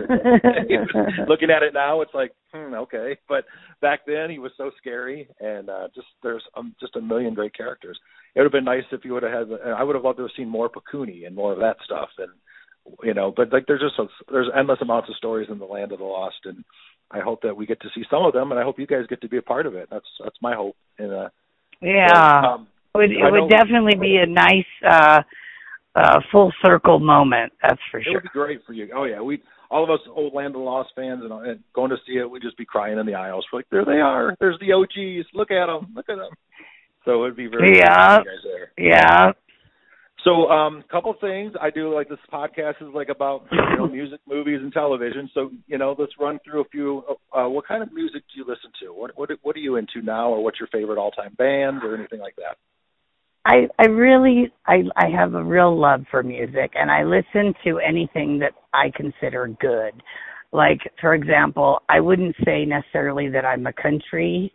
[SPEAKER 5] episode. Looking at it now, it's like, hmm, okay. But back then, he was so scary, and uh, just there's um, just a million great characters. It would have been nice if you would have had. I would have loved to have seen more Pakuni and more of that stuff, and you know. But like, there's just a, there's endless amounts of stories in the Land of the Lost, and I hope that we get to see some of them, and I hope you guys get to be a part of it. That's that's my hope. And uh,
[SPEAKER 6] yeah,
[SPEAKER 5] so, um,
[SPEAKER 6] it would, it would definitely be a nice. Uh, Uh, full circle moment, that's for sure.
[SPEAKER 5] It would be great for you. Oh yeah, we all of us old Land of the Lost fans and, and going to see it, we'd just be crying in the aisles. We're like, there they are. There's the O Gs. Look at them. Look at them. So it would be very
[SPEAKER 6] yeah,
[SPEAKER 5] nice to see you guys there.
[SPEAKER 6] Yeah.
[SPEAKER 5] So, um, couple things. I do like this podcast is like about you know music, movies, and television. So, you know, let's run through a few. Uh, what kind of music do you listen to? What what what are you into now, or what's your favorite all-time band, or anything like that?
[SPEAKER 6] I I really I I have a real love for music, and I listen to anything that I consider good. Like, for example, I wouldn't say necessarily that I'm a country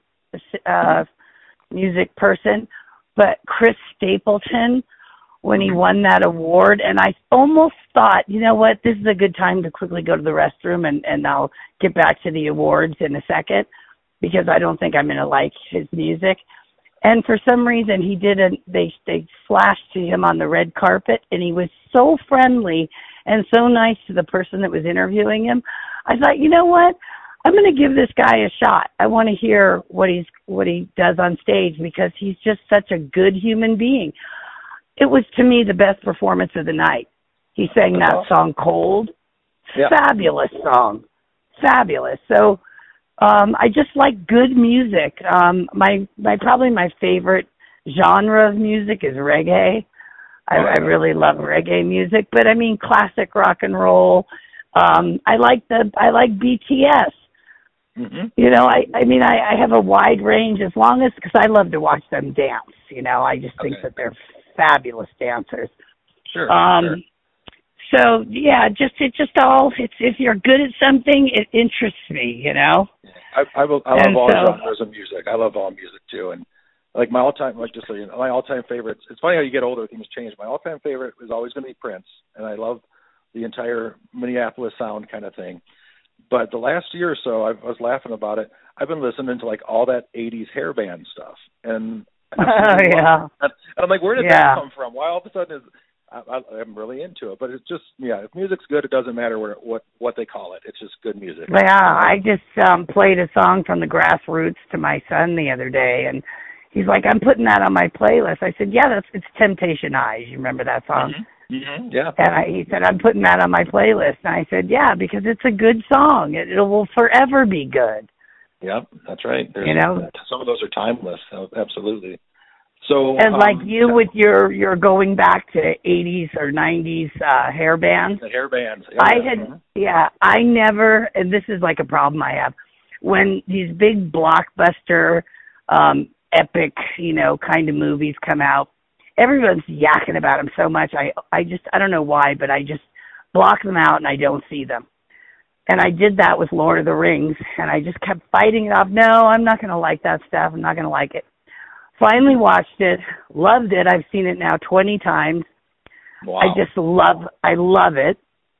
[SPEAKER 6] uh, music person, but Chris Stapleton, when he won that award, and I almost thought, you know what, this is a good time to quickly go to the restroom, and, and I'll get back to the awards in a second, because I don't think I'm going to like his music. And for some reason, he did a, they, they flashed to him on the red carpet, and he was so friendly and so nice to the person that was interviewing him. I thought, you know what, I'm going to give this guy a shot. I want to hear what he's what he does on stage, because he's just such a good human being. It was, to me, the best performance of the night. He sang that song, Cold. Yeah. Fabulous song. Fabulous. So um, I just like good music. Um, my, my probably my favorite genre of music is reggae. I, I really love reggae music, but I mean classic rock and roll. Um, I like the I like B T S. Mm-hmm. You know, I, I mean, I, I have a wide range, as long as, because I love to watch them dance. You know, I just think okay. that they're fabulous dancers.
[SPEAKER 5] Sure.
[SPEAKER 6] Um, sure. So yeah, just it just all it's if you're good at something, it interests me. You know.
[SPEAKER 5] I I, will, I love and all so, genres of music. I love all music too, and like my all time, like just so you know, my all time favorites. It's funny how you get older, things change. My all time favorite is always going to be Prince, and I love the entire Minneapolis sound kind of thing. But the last year or so, I was laughing about it. I've been listening to like all that eighties hair band stuff, and
[SPEAKER 6] oh yeah,
[SPEAKER 5] and I'm like, where did
[SPEAKER 6] yeah.
[SPEAKER 5] that come from? Why all of a sudden is I, I, I'm really into it? But it's just yeah, if music's good, it doesn't matter where what what they call it. It's just good music.
[SPEAKER 6] Yeah, I just um, played a song from the Grassroots to my son the other day, and he's like, I'm putting that on my playlist. I said, yeah, that's it's Temptation Eyes. You remember that song?
[SPEAKER 5] Mm-hmm. Mm-hmm. Yeah.
[SPEAKER 6] And I, he said, I'm putting that on my playlist. And I said, yeah, because it's a good song. It, it will forever be good.
[SPEAKER 5] Yeah, that's right. There's,
[SPEAKER 6] you know,
[SPEAKER 5] some of those are timeless. Absolutely. So,
[SPEAKER 6] and
[SPEAKER 5] um,
[SPEAKER 6] like you with your, your going back to eighties or nineties uh, hair bands.
[SPEAKER 5] The hair bands. Yeah,
[SPEAKER 6] I
[SPEAKER 5] yeah.
[SPEAKER 6] had, yeah, I never, and this is like a problem I have, when these big blockbuster, um, epic, you know, kind of movies come out, everyone's yakking about them so much. I I just, I don't know why, but I just block them out and I don't see them. And I did that with Lord of the Rings, and I just kept fighting it off. No, I'm not going to like that stuff. I'm not going to like it. Finally watched it, loved it. I've seen it now twenty times.
[SPEAKER 5] Wow.
[SPEAKER 6] I just love, I love it.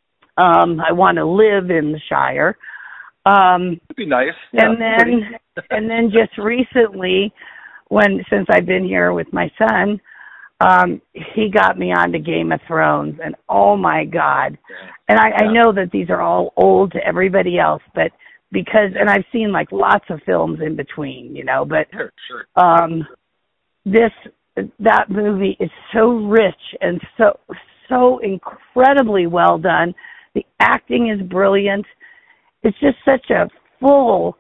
[SPEAKER 6] Um, I want to live in the Shire. Um,
[SPEAKER 5] It'd be nice. Yeah,
[SPEAKER 6] and then, and then just recently, when since I've been here with my son, Um, he got me onto Game of Thrones, and oh my God. And I, yeah. I know that these are all old to everybody else, but because, and I've seen like lots of films in between, you know, but
[SPEAKER 5] sure, sure.
[SPEAKER 6] um, this, that movie is so rich and so, so incredibly well done. The acting is brilliant. It's just such a full,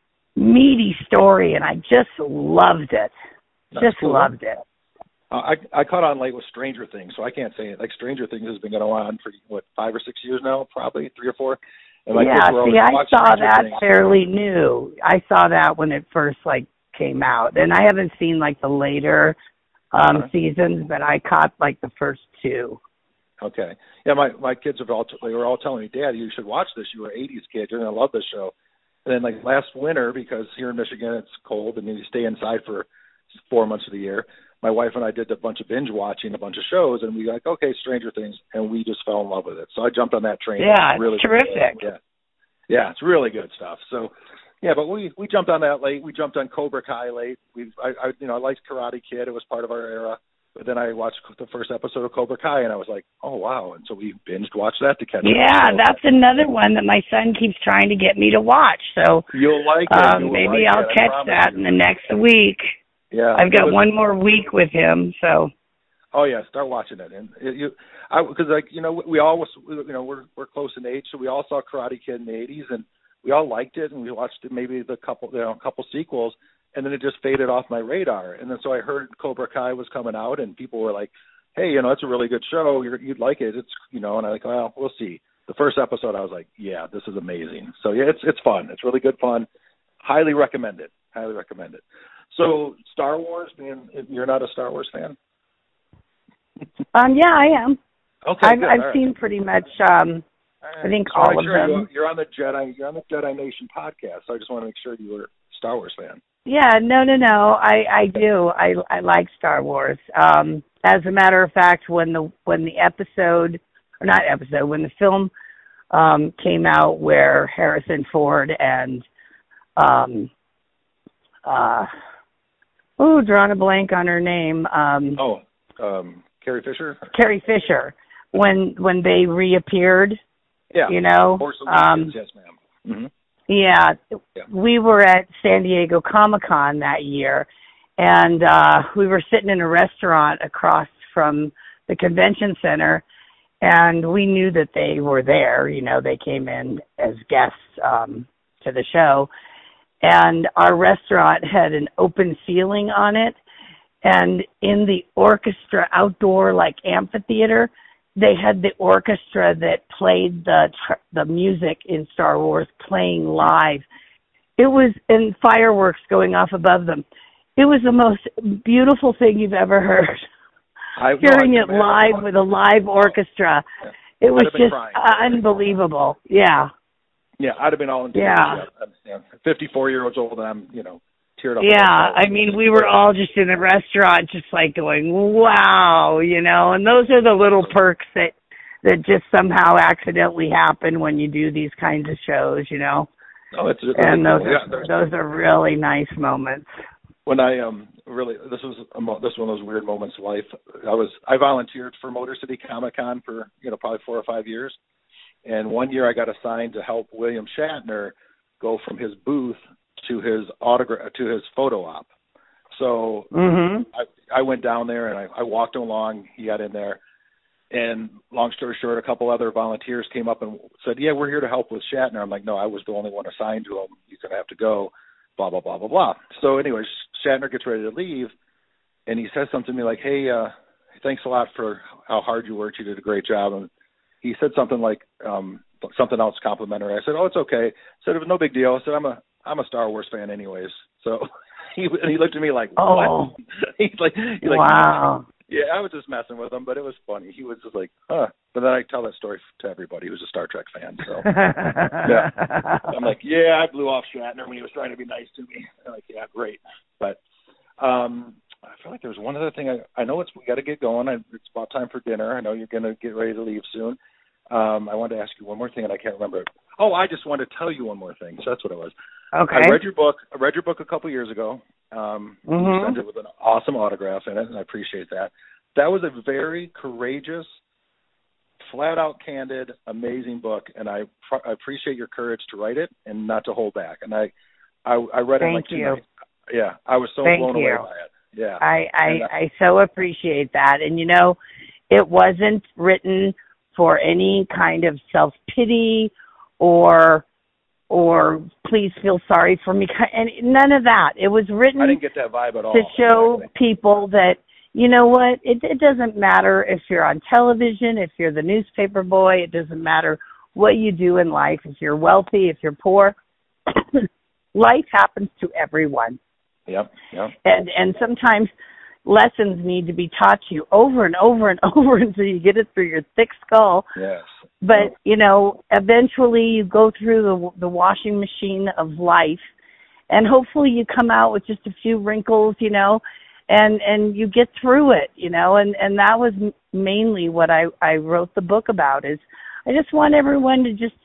[SPEAKER 6] meaty story, and I just loved it.
[SPEAKER 5] That's
[SPEAKER 6] just
[SPEAKER 5] cool.
[SPEAKER 6] loved it.
[SPEAKER 5] Uh, I I caught on late with Stranger Things, so I can't say it. Like Stranger Things has been going on for what five or six years now, probably three or four. And my
[SPEAKER 6] yeah,
[SPEAKER 5] kids were
[SPEAKER 6] see, I saw
[SPEAKER 5] Stranger
[SPEAKER 6] that
[SPEAKER 5] Things.
[SPEAKER 6] fairly new. I saw that when it first like came out, and I haven't seen like the later um uh-huh. seasons, but I caught like the first two.
[SPEAKER 5] Okay, yeah, my my kids have all they were all telling me, Dad, you should watch this. You were an eighties kid, you're gonna love this show. And then like last winter, because here in Michigan it's cold and you stay inside for four months of the year, my wife and I did a bunch of binge watching a bunch of shows, and we were like, okay, Stranger Things, and we just fell in love with it. So I jumped on that train.
[SPEAKER 6] Yeah,
[SPEAKER 5] it's really
[SPEAKER 6] it's terrific.
[SPEAKER 5] Yeah, yeah, it's really good stuff. So, yeah, but we we jumped on that late. We jumped on Cobra Kai late. We, I, I you know, I liked Karate Kid. It was part of our era. But then I watched the first episode of Cobra Kai, and I was like, oh wow! And so we binged watched that to catch up.
[SPEAKER 6] Yeah, so, that's another one that my son keeps trying to get me to watch. So
[SPEAKER 5] you'll like it.
[SPEAKER 6] Um,
[SPEAKER 5] you'll
[SPEAKER 6] maybe
[SPEAKER 5] like
[SPEAKER 6] I'll
[SPEAKER 5] it,
[SPEAKER 6] catch that
[SPEAKER 5] you.
[SPEAKER 6] in the next week.
[SPEAKER 5] Yeah,
[SPEAKER 6] I've got
[SPEAKER 5] was,
[SPEAKER 6] one more week with him, so.
[SPEAKER 5] Oh yeah, start watching it, and it, you, I because like you know we all was you know we're we're close in age, so we all saw Karate Kid in the eighties, and we all liked it, and we watched it, maybe the couple you know a couple sequels, and then it just faded off my radar, and then so I heard Cobra Kai was coming out, and people were like hey, you know, it's a really good show. You're, you'd like it. It's, you know, and I'm like, well, we'll see. The first episode, I was like, yeah, this is amazing. So, yeah, it's it's fun. It's really good fun. Highly recommend it. Highly recommend it. So, Star Wars, being, you're not a Star Wars fan?
[SPEAKER 6] um, yeah, I am.
[SPEAKER 5] Okay,
[SPEAKER 6] I've,
[SPEAKER 5] good.
[SPEAKER 6] I've
[SPEAKER 5] all
[SPEAKER 6] seen
[SPEAKER 5] right.
[SPEAKER 6] pretty much, um, I think
[SPEAKER 5] so
[SPEAKER 6] all of
[SPEAKER 5] sure
[SPEAKER 6] them.
[SPEAKER 5] You're on the Jedi. You're on the Jedi Nation podcast. So I just want to make sure you were a Star Wars fan.
[SPEAKER 6] Yeah, no, no, no. I, I do. I, I like Star Wars. Um, as a matter of fact, when the when the episode, or not episode, when the film um, came out where Harrison Ford and, um, uh, oh, drawing a blank on her name. Um,
[SPEAKER 5] oh, um, Carrie Fisher.
[SPEAKER 6] Carrie Fisher. When when they reappeared.
[SPEAKER 5] Yeah.
[SPEAKER 6] You know.
[SPEAKER 5] Force
[SPEAKER 6] um,
[SPEAKER 5] yes, ma'am. Mm-hmm.
[SPEAKER 6] Yeah,
[SPEAKER 5] yeah,
[SPEAKER 6] we were at San Diego Comic-Con that year, and uh, we were sitting in a restaurant across from the convention center, and we knew that they were there. You know, they came in as guests um, to the show, and our restaurant had an open ceiling on it, and in the orchestra outdoor, like, amphitheater, they had the orchestra that played the the music in Star Wars playing live. It was, and fireworks going off above them. It was the most beautiful thing you've ever heard.
[SPEAKER 5] I,
[SPEAKER 6] Hearing
[SPEAKER 5] no,
[SPEAKER 6] it live with a live orchestra,
[SPEAKER 5] yeah.
[SPEAKER 6] it was just
[SPEAKER 5] crying.
[SPEAKER 6] unbelievable. Yeah.
[SPEAKER 5] Yeah, I'd have been all into
[SPEAKER 6] yeah.
[SPEAKER 5] it. I'm, you know, fifty-four years old, and I'm, you know, teared up.
[SPEAKER 6] Yeah, I mean, we were all just in the restaurant just like going, wow, you know, and those are the little perks that, that just somehow accidentally happen when you do these kinds of shows, you know.
[SPEAKER 5] Oh, it's, it's
[SPEAKER 6] and those
[SPEAKER 5] yeah,
[SPEAKER 6] are, those are really nice moments.
[SPEAKER 5] When I um really this was a mo- this was one of those weird moments of life. I was I volunteered for Motor City Comic Con for you know probably four or five years, and one year I got assigned to help William Shatner go from his booth to his autograph to his photo op. So
[SPEAKER 6] mm-hmm.
[SPEAKER 5] I I went down there and I, I walked him along. He got in there, and long story short, a couple other volunteers came up and said, "Yeah, we're here to help with Shatner." I'm like, "No, I was the only one assigned to him. You're gonna have to go." Blah blah blah blah blah. So anyways, Shatner gets ready to leave, and he says something to me like, "Hey, uh, thanks a lot for how hard you worked. You did a great job." And he said something like um, something else complimentary. I said, "Oh, it's okay." I said, "It was no big deal." I said, "I'm a I'm a Star Wars fan, anyways." So he and he looked at me like,
[SPEAKER 6] "Oh,
[SPEAKER 5] what?" he's like, he's like,
[SPEAKER 6] wow.
[SPEAKER 5] Yeah, I was just messing with him, but it was funny. He was just like, huh. But then I tell that story to everybody who's a Star Trek fan. So yeah, I'm like, yeah, I blew off Shatner when he was trying to be nice to me. I'm like, yeah, great. But um, I feel like there was one other thing. I, I know it's we got to get going. I, it's about time for dinner. I know you're going to get ready to leave soon. Um, I wanted to ask you one more thing, and I can't remember. Oh, I just wanted to tell you one more thing. So that's what it was.
[SPEAKER 6] Okay.
[SPEAKER 5] I read your book. I read your book a couple years ago. Um,
[SPEAKER 6] mm-hmm.
[SPEAKER 5] You sent it with an awesome autograph in it, and I appreciate that. That was a very courageous, flat-out candid, amazing book, and I, I appreciate your courage to write it and not to hold back. And I, I, I read it
[SPEAKER 6] Thank
[SPEAKER 5] like two
[SPEAKER 6] you.
[SPEAKER 5] nights. Yeah, I was so
[SPEAKER 6] Thank
[SPEAKER 5] blown
[SPEAKER 6] you.
[SPEAKER 5] away by it. Yeah,
[SPEAKER 6] I, I,
[SPEAKER 5] and, uh,
[SPEAKER 6] I so appreciate that. And, you know, it wasn't written for any kind of self-pity or or please feel sorry for me, and none of that. It was written
[SPEAKER 5] I didn't get that vibe at all.
[SPEAKER 6] to show
[SPEAKER 5] exactly.
[SPEAKER 6] people that, you know what, it, it doesn't matter if you're on television, if you're the newspaper boy, it doesn't matter what you do in life, if you're wealthy, if you're poor. Life happens to everyone.
[SPEAKER 5] Yep, yep.
[SPEAKER 6] And and sometimes lessons need to be taught to you over and over and over until you get it through your thick skull.
[SPEAKER 5] Yes.
[SPEAKER 6] But, you know, eventually you go through the the washing machine of life, and hopefully you come out with just a few wrinkles, you know, and and you get through it, you know, and, and that was mainly what I, I wrote the book about. Is I just want everyone to just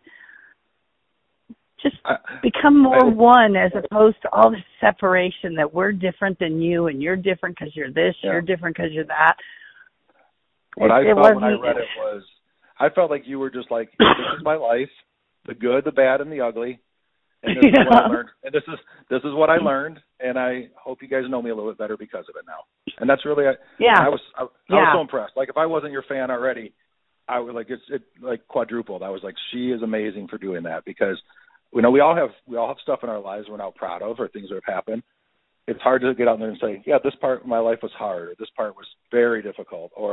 [SPEAKER 6] just
[SPEAKER 5] I,
[SPEAKER 6] become more
[SPEAKER 5] I,
[SPEAKER 6] one, as opposed to all this separation that we're different than you and you're different because you're this,
[SPEAKER 5] yeah.
[SPEAKER 6] you're different because you're that.
[SPEAKER 5] What
[SPEAKER 6] it,
[SPEAKER 5] I
[SPEAKER 6] it
[SPEAKER 5] felt when I
[SPEAKER 6] wasn't,
[SPEAKER 5] read it was, I felt like you were just like, this is my life, the good, the bad, and the ugly. And this
[SPEAKER 6] yeah.
[SPEAKER 5] is what I learned. And this is this is what I learned, and I hope you guys know me a little bit better because of it now. And that's really,
[SPEAKER 6] yeah.
[SPEAKER 5] I was I, I
[SPEAKER 6] yeah.
[SPEAKER 5] was so impressed. Like if I wasn't your fan already, I would like it's it like quadrupled. I was like, she is amazing for doing that, because you know we all have we all have stuff in our lives we're not proud of, or things that have happened. It's hard to get out there and say, yeah, this part of my life was hard, or this part was very difficult, or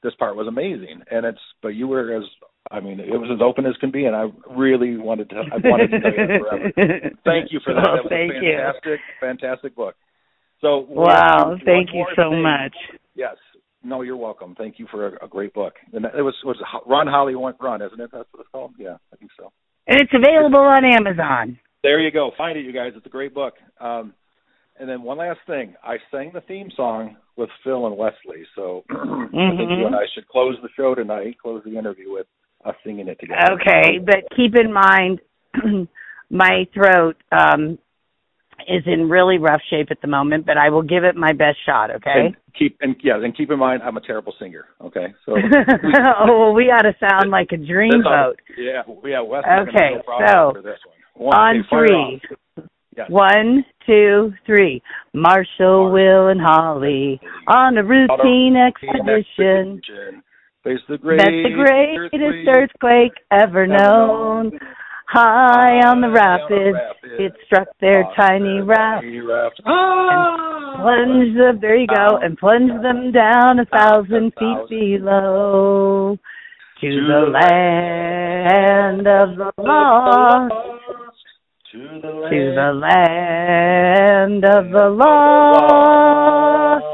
[SPEAKER 5] this part was amazing. And it's, but you were as, I mean, it was as open as can be, and I really wanted to, I wanted to tell you that forever. Thank you for that.
[SPEAKER 6] Well,
[SPEAKER 5] that was
[SPEAKER 6] thank
[SPEAKER 5] a fantastic,
[SPEAKER 6] you.
[SPEAKER 5] fantastic book. So
[SPEAKER 6] wow, thank you so
[SPEAKER 5] thing.
[SPEAKER 6] much.
[SPEAKER 5] Yes. No, you're welcome. Thank you for a, a great book. And it was, was Run, Holly, Run, isn't it? That's what it's called? Yeah, I think so.
[SPEAKER 6] And it's available on Amazon.
[SPEAKER 5] There you go. Find it, you guys. It's a great book. Um, and then one last thing. I sang the theme song with Phil and Wesley, so mm-hmm. I think you and I should close the show tonight, close the interview with us singing it together.
[SPEAKER 6] Okay, but keep in mind, my throat um, is in really rough shape at the moment, but I will give it my best shot, okay?
[SPEAKER 5] And keep and yeah, and keep in mind I'm a terrible singer, okay? So
[SPEAKER 6] oh, well, we ought to sound like a dreamboat.
[SPEAKER 5] Yeah, yeah, Wesley's
[SPEAKER 6] okay,
[SPEAKER 5] gonna be so proud for this one. One,
[SPEAKER 6] on
[SPEAKER 5] okay,
[SPEAKER 6] three. Yes. One, two, three. Marshall, Will, and Holly on a routine expedition. expedition.
[SPEAKER 5] Face the greatest,
[SPEAKER 6] That's the greatest
[SPEAKER 5] earthquake,
[SPEAKER 6] earthquake ever known. known. High on the rapids, it struck their tiny raft.
[SPEAKER 5] Ah!
[SPEAKER 6] And plunged them, there you go, and plunged them down a thousand feet below to the land of the lost.
[SPEAKER 5] To the land,
[SPEAKER 6] to the land of the lost.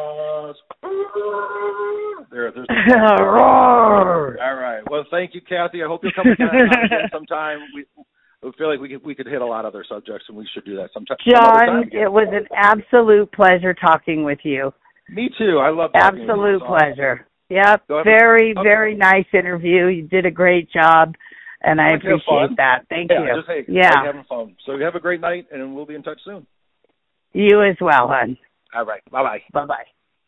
[SPEAKER 5] There, there's All right. Well, thank you, Kathy. I hope you'll come again sometime. We, we feel like we could we could hit a lot of other subjects, and we should do that sometime.
[SPEAKER 6] John, it was an absolute pleasure talking with you.
[SPEAKER 5] Me too. I love talking
[SPEAKER 6] absolute
[SPEAKER 5] with you.
[SPEAKER 6] pleasure. Yep. Very, okay. very nice interview. You did a great job. And I
[SPEAKER 5] like
[SPEAKER 6] appreciate that. Thank
[SPEAKER 5] yeah,
[SPEAKER 6] you.
[SPEAKER 5] Just, hey,
[SPEAKER 6] yeah.
[SPEAKER 5] Like having fun. So you have a great night, and we'll be in touch soon.
[SPEAKER 6] You as well, hon.
[SPEAKER 5] All right. Bye-bye.
[SPEAKER 6] Bye-bye.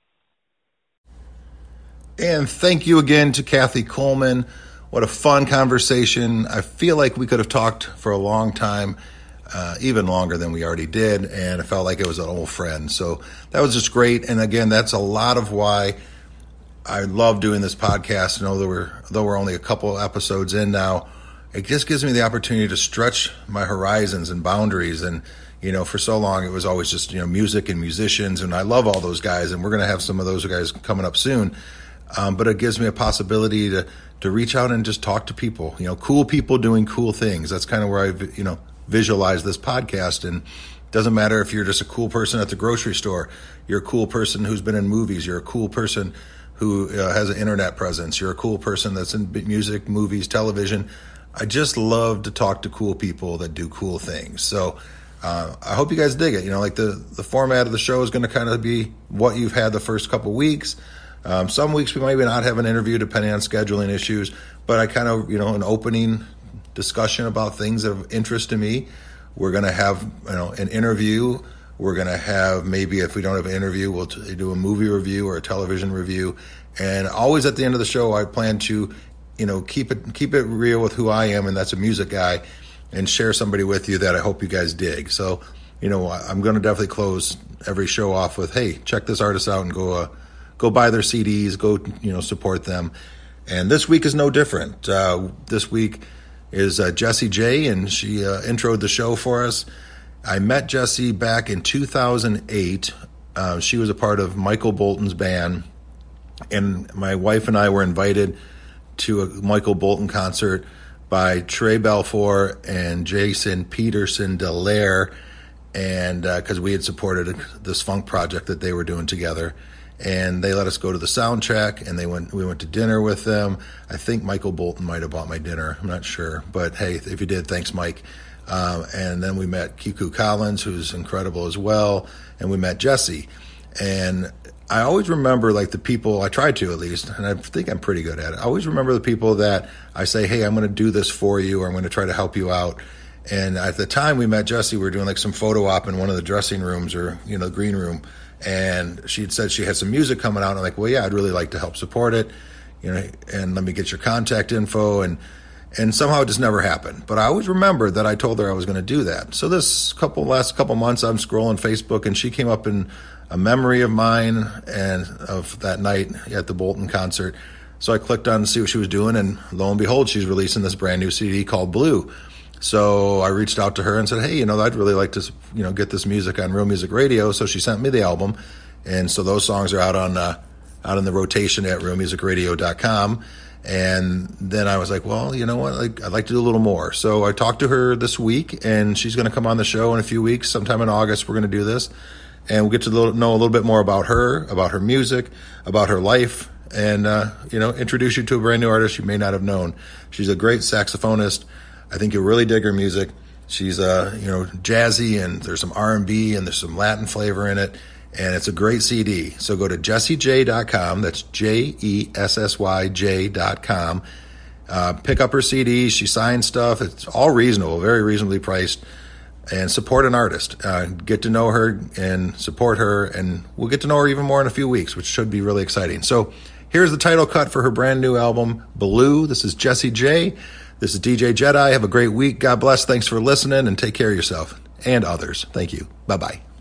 [SPEAKER 2] And thank you again to Kathy Coleman. What a fun conversation. I feel like we could have talked for a long time, uh, even longer than we already did, and I felt like it was an old friend. So that was just great. And again, that's a lot of why I love doing this podcast. You know, though we're, though we're only a couple episodes in now, it just gives me the opportunity to stretch my horizons and boundaries. And, you know, for so long, it was always just, you know, music and musicians. And I love all those guys. And we're going to have some of those guys coming up soon. Um, but it gives me a possibility to, to reach out and just talk to people, you know, cool people doing cool things. That's kind of where I, you know, visualize this podcast. And it doesn't matter if you're just a cool person at the grocery store. You're a cool person who's been in movies. You're a cool person who uh, has an internet presence. You're a cool person that's in music, movies, television. I just love to talk to cool people that do cool things. So uh, I hope you guys dig it. You know, like the, the format of the show is going to kind of be what you've had the first couple weeks. Um, some weeks we maybe not have an interview depending on scheduling issues, but I kind of, you know, an opening discussion about things that of interest to me. We're going to have, you know, an interview. We're going to have, maybe if we don't have an interview, we'll t- do a movie review or a television review. And always at the end of the show, I plan to, you know, keep it keep it real with who I am, and that's a music guy, and share somebody with you that I hope you guys dig. So, you know, I'm going to definitely close every show off with, hey, check this artist out and go uh, go buy their C Ds, go, you know, support them. And this week is no different. Uh, this week is uh, Jessie J, and she uh, introed the show for us. I met Jessie back in two thousand eight. Uh, she was a part of Michael Bolton's band, and my wife and I were invited to a Michael Bolton concert by Trey Belfour and Jason Peterson Delaire, and because uh, we had supported this funk project that they were doing together. And they let us go to the sound check, and they went. We went to dinner with them. I think Michael Bolton might have bought my dinner. I'm not sure, but hey, if you did, thanks, Mike. Um, and then we met Kiku Collins, who's incredible as well, and we met Jessie. And I always remember, like, the people, I try to at least, and I think I'm pretty good at it. I always remember the people that I say, hey, I'm going to do this for you, or I'm going to try to help you out. And at the time we met Jessie, we were doing like some photo op in one of the dressing rooms, or, you know, the green room. And she'd said she had some music coming out. And I'm like, well, yeah, I'd really like to help support it, you know, and let me get your contact info. And, and somehow it just never happened. But I always remembered that I told her I was going to do that. So this couple, last couple months, I'm scrolling Facebook, and she came up in a memory of mine and of that night at the Bolton concert. So I clicked on to see what she was doing, and lo and behold, she's releasing this brand new C D called Blue. So I reached out to her and said, hey, you know, I'd really like to, you know, get this music on Real Music Radio. So she sent me the album. And so those songs are out on uh, out in the rotation at real music radio dot com. And then I was like, well, you know what? Like, I'd like to do a little more. So I talked to her this week, and she's going to come on the show in a few weeks. Sometime in August, we're going to do this. And we'll get to know a little bit more about her, about her music, about her life, and, uh, you know, introduce you to a brand new artist you may not have known. She's a great saxophonist. I think you'll really dig her music. She's, uh, you know, jazzy, and there's some R and B, and there's some Latin flavor in it. And it's a great C D. So go to jessie j dot com. That's J E S S Y J dot com. Uh, pick up her C Ds. She signs stuff. It's all reasonable, very reasonably priced. And support an artist. Uh, get to know her and support her. And we'll get to know her even more in a few weeks, which should be really exciting. So here's the title cut for her brand new album, Blue. This is Jessie J. This is D J Jedi. Have a great week. God bless. Thanks for listening, and take care of yourself and others. Thank you. Bye-bye.